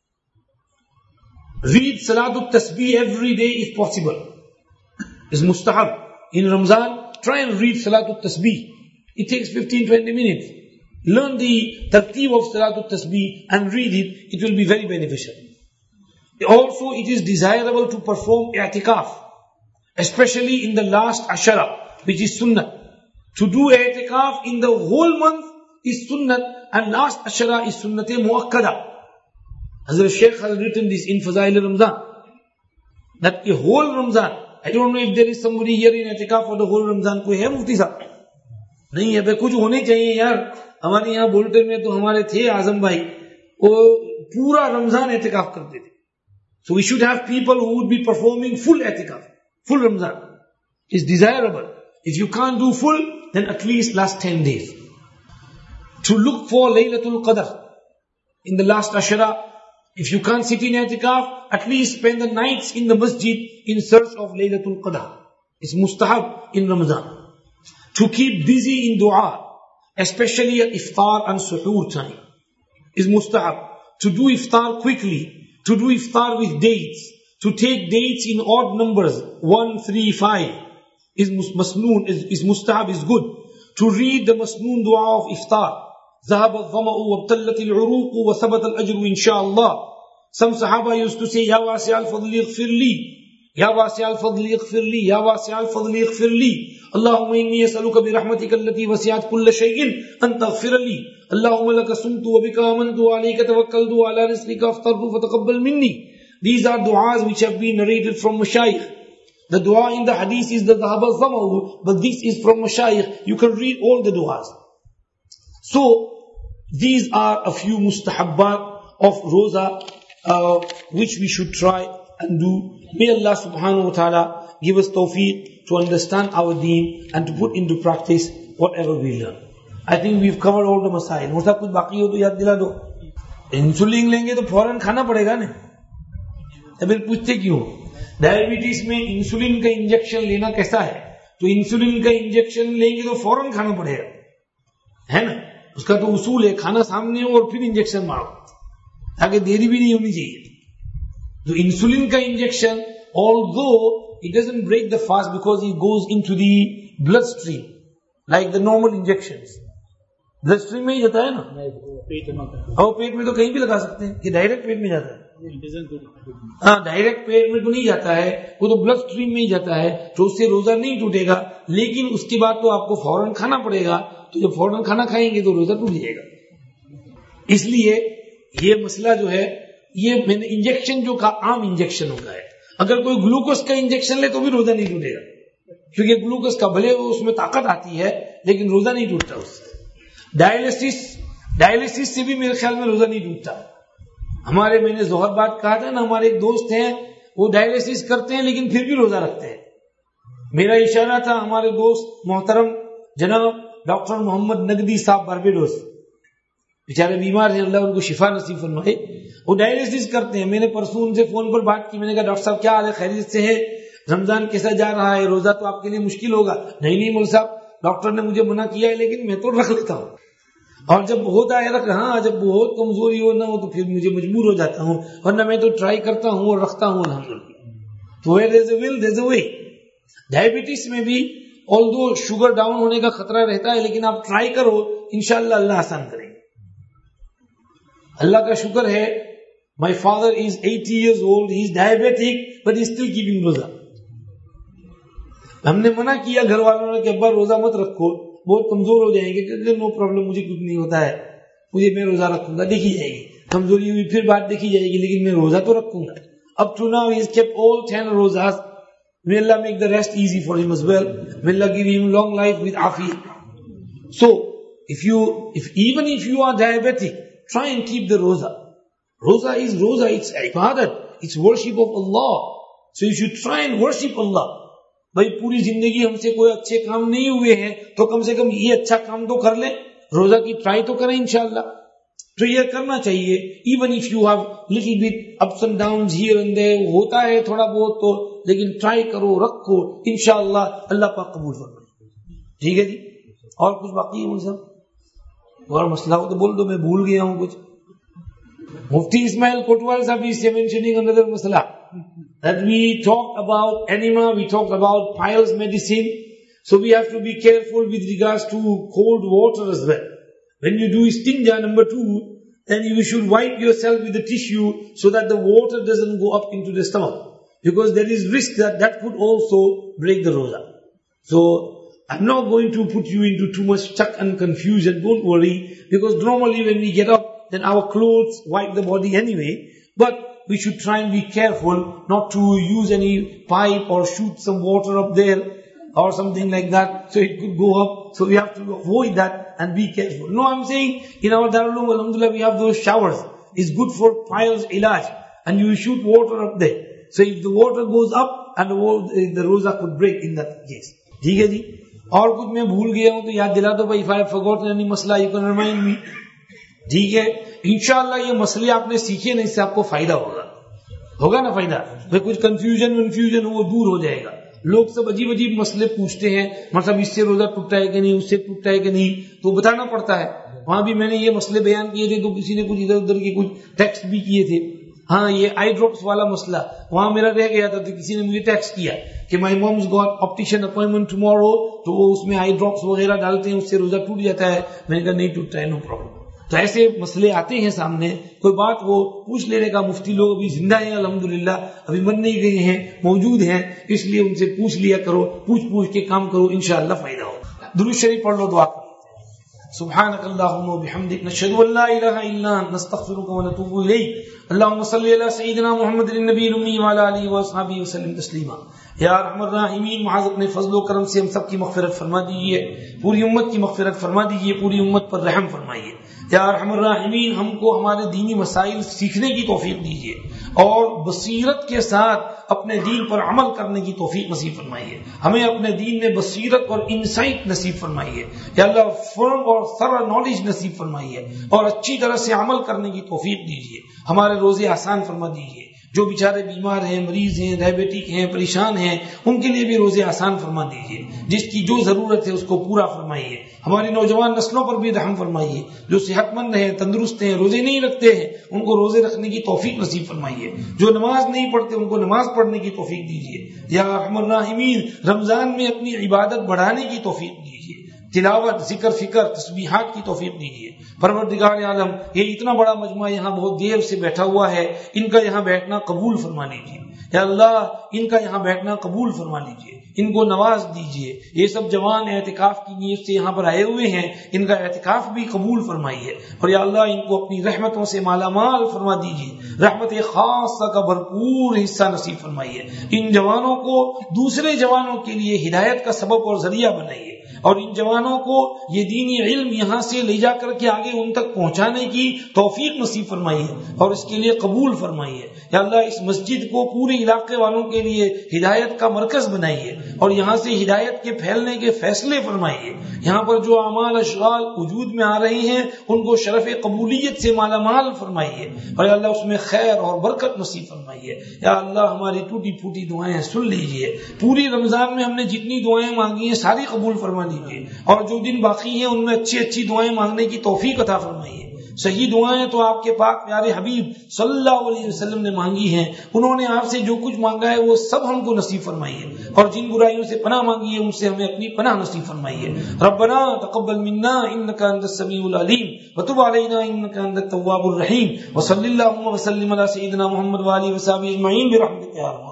Speaker 2: Read Salatul Tasbih every day if possible. It's mustahab. In Ramzan, try and read Salatul Tasbih. It takes fifteen to twenty minutes. Learn the tartib of Salatul Tasbih and read it. It will be very beneficial. Also, it is desirable to perform i'tikaf. Especially in the last ashara, which is sunnah. To do i'tikaf in the whole month is sunnah, and last ashara is sunnate muakkada. Hazrat Shaykh has written this in Fazail Ramzan. That a whole Ramzan, I don't know if there is somebody here in i'tikaf for the whole Ramzan. कोई है मुफ्ती साहब? नहीं है, कुछ होने चाहिए यार. हमारे यहाँ बुलेटिन में तो हमारे थे आजम भाई, वो पूरा रमजान i'tikaf करते थे. So we should have people who would be performing full i'tikaf. Full Ramzan is desirable. If you can't do full, then at least last ten days. To look for Laylatul Qadr in the last ashara. If you can't sit in i'tikaf, at least spend the nights in the masjid in search of Laylatul Qadr. It's mustahab in Ramzan. To keep busy in dua, especially at iftar and suhoor time, is mustahab. To do iftar quickly, to do iftar with dates, to take dates in odd numbers, one, three, five, is masnoon, is, is mustahab, is good. To read the masnoon dua of iftar. ذهب الظمأ وابتلت العروق وثبت الأجر إن شاء الله. Some Sahaba used to say, Ya wasi' al-fadli ighfir li, Ya wasi' al-fadli ighfir li, Ya wasi' al-fadli ighfir li. Allahumma inni as'aluka bi rahmatika allati wasi'at kulla shay'in an taghfir li. Allahumma laka sumtu wa bika amantu wa alayka tawakkaltu wa ala rizqika aftartu fataqabbal minni. These are du'as which have been narrated from Mashayikh. The dua in the hadith is the dhahab al-zamahu, but this is from Mashayikh. You can read all the du'as. So, these are a few mustahabbat of roza, uh, which we should try and do. May Allah subhanahu wa ta'ala give us tawfiq to understand our deen and to put into practice whatever we learn. I think we've covered all the masail. Musa kuch baki ho to yaad dila do. Insulin lenge to फौरन खाना पड़ेगा ना. फिर पूछते क्यों? Diabetes में insulin का injection लेना कैसा है? तो इंसुलिन का इंजेक्शन लेंगे तो फौरन खाना पड़ेगा, है ना? उसका तो उसूल है, खाना सामने हो और फिर इंजेक्शन मारो, ताकि देरी भी नहीं होनी चाहिए. तो इंसुलिन का injection, although it doesn't break the fast because it goes into the bloodstream like the normal injections. Bloodstream में ही जाता है ना, और पेट में तो कहीं भी लगा सकते हैं कि डायरेक्ट पेट में जाता है. हाँ, डायरेक्ट पेट में तो नहीं जाता है, वो तो ब्लड स्ट्रीम में ही जाता है. तो उससे रोजा नहीं टूटेगा, लेकिन उसके बाद तो आपको फौरन खाना पड़ेगा. तो जब फौरन खाना खाएंगे तो रोजा टूट जाएगा. इसलिए ये मसला जो है یہ میں نے انجیکشن جو کہا عام انجیکشن ہوگا ہے. اگر کوئی گلوکوز کا انجیکشن لے تو بھی روزہ نہیں ٹوٹے گا, کیونکہ گلوکوز کا بھلے اس میں طاقت آتی ہے لیکن روزہ نہیں ٹوٹتا اس سے. ڈائلسس ڈائلسس سے بھی میرے خیال میں روزہ نہیں ٹوٹتا. ہمارے میں نے ظہر بات کہا تھا نا, ہمارے ایک دوست ہیں وہ ڈائلسس کرتے ہیں لیکن پھر بھی روزہ رکھتے ہیں. میرا اشارہ تھا ہمارے دوست محترم جناب ڈاکٹر محمد نقدی صاحب باربیڈوس, بیچارے بیمار ہیں, اللہ ان کو شفا نصیب فرمائے. وہ ڈائلسس کرتے ہیں. میں نے پرسوں ان سے فون پر بات کی, میں نے کہا ڈاکٹر صاحب کیا حال ہے, خیریت سے ہے, رمضان کیسا جا رہا ہے, روزہ تو آپ کے لیے مشکل ہوگا. نہیں نہیں مول صاحب, ڈاکٹر نے مجھے منع کیا ہے لیکن میں تو رکھ لیتا ہوں. اور جب ہوتا ہے رکھ, ہاں جب بہت کمزوری ہو نہ ہو تو پھر مجھے مجبور ہو جاتا ہوں, ورنہ میں تو ٹرائی کرتا ہوں اور رکھتا ہوں الحمدللہ. تو where there's a will there's a way. Diabetes میں بھی although شوگر ڈاؤن ہونے کا خطرہ رہتا ہے لیکن آپ ٹرائی کرو, انشاءاللہ اللہ آسان کرے گا. اللہ کا شکر ہے, my father is eighty years old, he is diabetic but he is still keeping روزہ. ہم نے منع کیا گھر والوں نے کہ ابا روزہ مت رکھو, بہت کمزور ہو جائیں گے. کہ نو پرابلم, مجھے کچھ نہیں ہوتا ہے, مجھے میں روزہ رکھوں گا, دیکھی جائے گی کمزوری ہوئی پھر بات دیکھی جائے گی, لیکن میں روزہ تو رکھوں گا. Up to now he has kept all ten rosas. May Allah make the rest easy for him as well. May Allah give him long life with afiyah. So if you if even if you are diabetic, try and keep the roza. Roza is roza, it's ibadat, it's worship of Allah. So you should try and worship Allah. بھائی پوری زندگی ہم سے کوئی اچھے کام نہیں ہوئے ہیں تو کم سے کم یہ اچھا کام تو کر لیں, روزہ کی ٹرائی تو کریں انشاءاللہ. تو یہ کرنا چاہیے. Even if you have little bit ups and downs here and there, ہوتا ہے تھوڑا بہت تو, لیکن ٹرائی کرو, رکھو, انشاءاللہ اللہ پاک قبول فرمائے. ٹھیک ہے جی. اور کچھ باقی ہے صاحب, اور مسئلہ ہو تو بول دو, میں بھول گیا ہوں کچھ. مفتی اسماعیل کوٹوال صاحب is mentioning another مسئلہ that we talked about enema, we talked about piles medicine. So we have to be careful with regards to cold water as well. When you do istinja, number two, then you should wipe yourself with the tissue so that the water doesn't go up into the stomach, because there is risk that that could also break the roza. So I'm not going to put you into too much chuck and confusion, don't worry, because normally when we get up, then our clothes wipe the body anyway, but we should try and be careful not to use any pipe or shoot some water up there or something like that, so it could go up. So we have to avoid that and be careful. No, I'm saying in our Darul Uloom, alhamdulillah, we have those showers. It's good for piles ilaj, and you shoot water up there. So if the water goes up, and the, water, the roza could break in that case. ٹھیک ہے جی. اور کچھ میں بھول گیا ہوں تو یاد دلا دو بھائی. if I have forgotten any مسئلہ you can remind me. ٹھیک ہے. انشاءاللہ یہ مسئلے آپ نے سیکھے نا, اس سے آپ کو فائدہ ہوگا, ہوگا نا فائدہ. بھائی کچھ کنفیوژن ونفیوژن وہ دور ہو جائے گا. لوگ سب عجیب عجیب مسئلے پوچھتے ہیں, مطلب اس سے روزہ ٹوٹتا ہے کہ نہیں, اس سے ٹوٹتا ہے کہ نہیں, تو بتانا پڑتا ہے. وہاں بھی میں نے یہ مسئلے بیان کیے تھے تو کسی نے کچھ ادھر ادھر کے کچھ ٹیکسٹ بھی کیے تھے. ہاں یہ آئی ڈراپس والا مسئلہ وہاں میرا رہ گیا تھا, تو کسی نے مجھے ٹیکسٹ کیا کہ my mom's got optician appointment tomorrow, تو وہ اس میں آئی ڈراپس وغیرہ ڈالتے ہیں, اس سے روزہ ٹوٹ جاتا ہے. میں نے کہا نہیں ٹوٹتا ہے, نو پرابلم. تو ایسے مسئلے آتے ہیں سامنے, کوئی بات وہ پوچھ لینے کا. مفتی لوگ ابھی زندہ ہیں الحمدللہ, ابھی مر نہیں گئے ہیں, موجود ہیں, اس لیے ان سے پوچھ لیا کرو, پوچھ پوچھ کے کام کرو, انشاءاللہ فائدہ ہوگا. درود شریف پڑھ لو, دعا کرو. سبحانك اللهم وبحمدك نشهد ان لا اله الا انت نستغفرك ونتوب اليك. اللهم صل على سيدنا محمد النبي الامي وعلى اله واصحابه وسلم تسليما. یا ارحم الراحمین, محض اپنے فضل و کرم سے ہم سب کی مغفرت فرما دیجیے, پوری امت کی مغفرت فرما دیجیے, پوری امت پر رحم فرمائیے. یا ارحم الراحمین, ہم کو ہمارے دینی مسائل سیکھنے کی توفیق دیجیے اور بصیرت کے ساتھ اپنے دین پر عمل کرنے کی توفیق نصیب فرمائیے. ہمیں اپنے دین میں بصیرت اور انسائٹ نصیب فرمائیے. یا اللہ فرم اور thorough نالج نصیب فرمائیے اور اچھی طرح سے عمل کرنے کی توفیق دیجیے. ہمارے روزے آسان فرما دیجیے. جو بیچارے بیمار ہیں, مریض ہیں, ڈائبٹک ہیں, پریشان ہیں, ان کے لیے بھی روزے آسان فرما دیجیے. جس کی جو ضرورت ہے اس کو پورا فرمائیے. ہماری نوجوان نسلوں پر بھی رحم فرمائیے. جو صحت مند ہیں, تندرست ہیں, روزے نہیں رکھتے ہیں, ان کو روزے رکھنے کی توفیق نصیب فرمائیے. جو نماز نہیں پڑھتے ان کو نماز پڑھنے کی توفیق دیجیے. یا ارحم الراحمین, رمضان میں اپنی عبادت بڑھانے کی توفیق دیجیے. تلاوت، ذکر، فکر، تسبیحات کی توفیق دیجیے۔ پروردگار عالم یہ اتنا بڑا مجموعہ یہاں بہت دیر سے بیٹھا ہوا ہے، ان کا یہاں بیٹھنا قبول فرما لیجیے یا اللہ، ان کا یہاں بیٹھنا قبول فرما لیجیے، ان کو نواز دیجیے۔ یہ سب جوان اعتکاف کی نیت سے یہاں پر آئے ہوئے ہیں، ان کا اعتکاف بھی قبول فرمائیے، اور یا اللہ ان کو اپنی رحمتوں سے مالا مال فرما دیجیے، رحمت خاصہ کا بھرپور حصہ نصیب فرمائیے۔ ان جوانوں کو دوسرے جوانوں کے لیے ہدایت کا سبب اور ذریعہ بنائیے، اور ان جوانوں کو یہ دینی علم یہاں سے لے جا کر کے آگے ان تک پہنچانے کی توفیق نصیب فرمائیے اور اس کے لیے قبول فرمائیے۔ یا اللہ اس مسجد کو پورے علاقے والوں کے لیے ہدایت کا مرکز بنائیے، اور یہاں سے ہدایت کے پھیلنے کے فیصلے فرمائیے۔ یہاں پر جو اعمال اشغال وجود میں آ رہے ہیں ان کو شرف قبولیت سے مالا مال فرمائیے، اور یا اللہ اس میں خیر اور برکت نصیب فرمائیے۔ یا اللہ ہماری ٹوٹی پھوٹی دعائیں سن لیجیے، پوری رمضان میں ہم نے جتنی دعائیں مانگی ہیں ساری قبول فرما لیجیے، اور جو دن باقی ہیں ان میں اچھی اچھی دعائیں مانگنے کی توفیق عطا فرمائیے۔ صحیح دعائیں تو آپ کے پاک پیارے حبیب صلی اللہ علیہ وسلم نے مانگی ہیں، انہوں نے آپ سے جو کچھ مانگا ہے وہ سب ہم کو نصیب فرمائیے، اور جن برائیوں سے پناہ مانگی ہے ان سے ہمیں اپنی پناہ نصیب فرمائیے۔ ربنا تقبل منا انک انت السمیع العلیم وتب علینا انک انت التواب الرحیم، وصلی اللہم وسلم علی سیدنا محمد وآلہ وصحبہ اجمعین برحمتک یا ارحم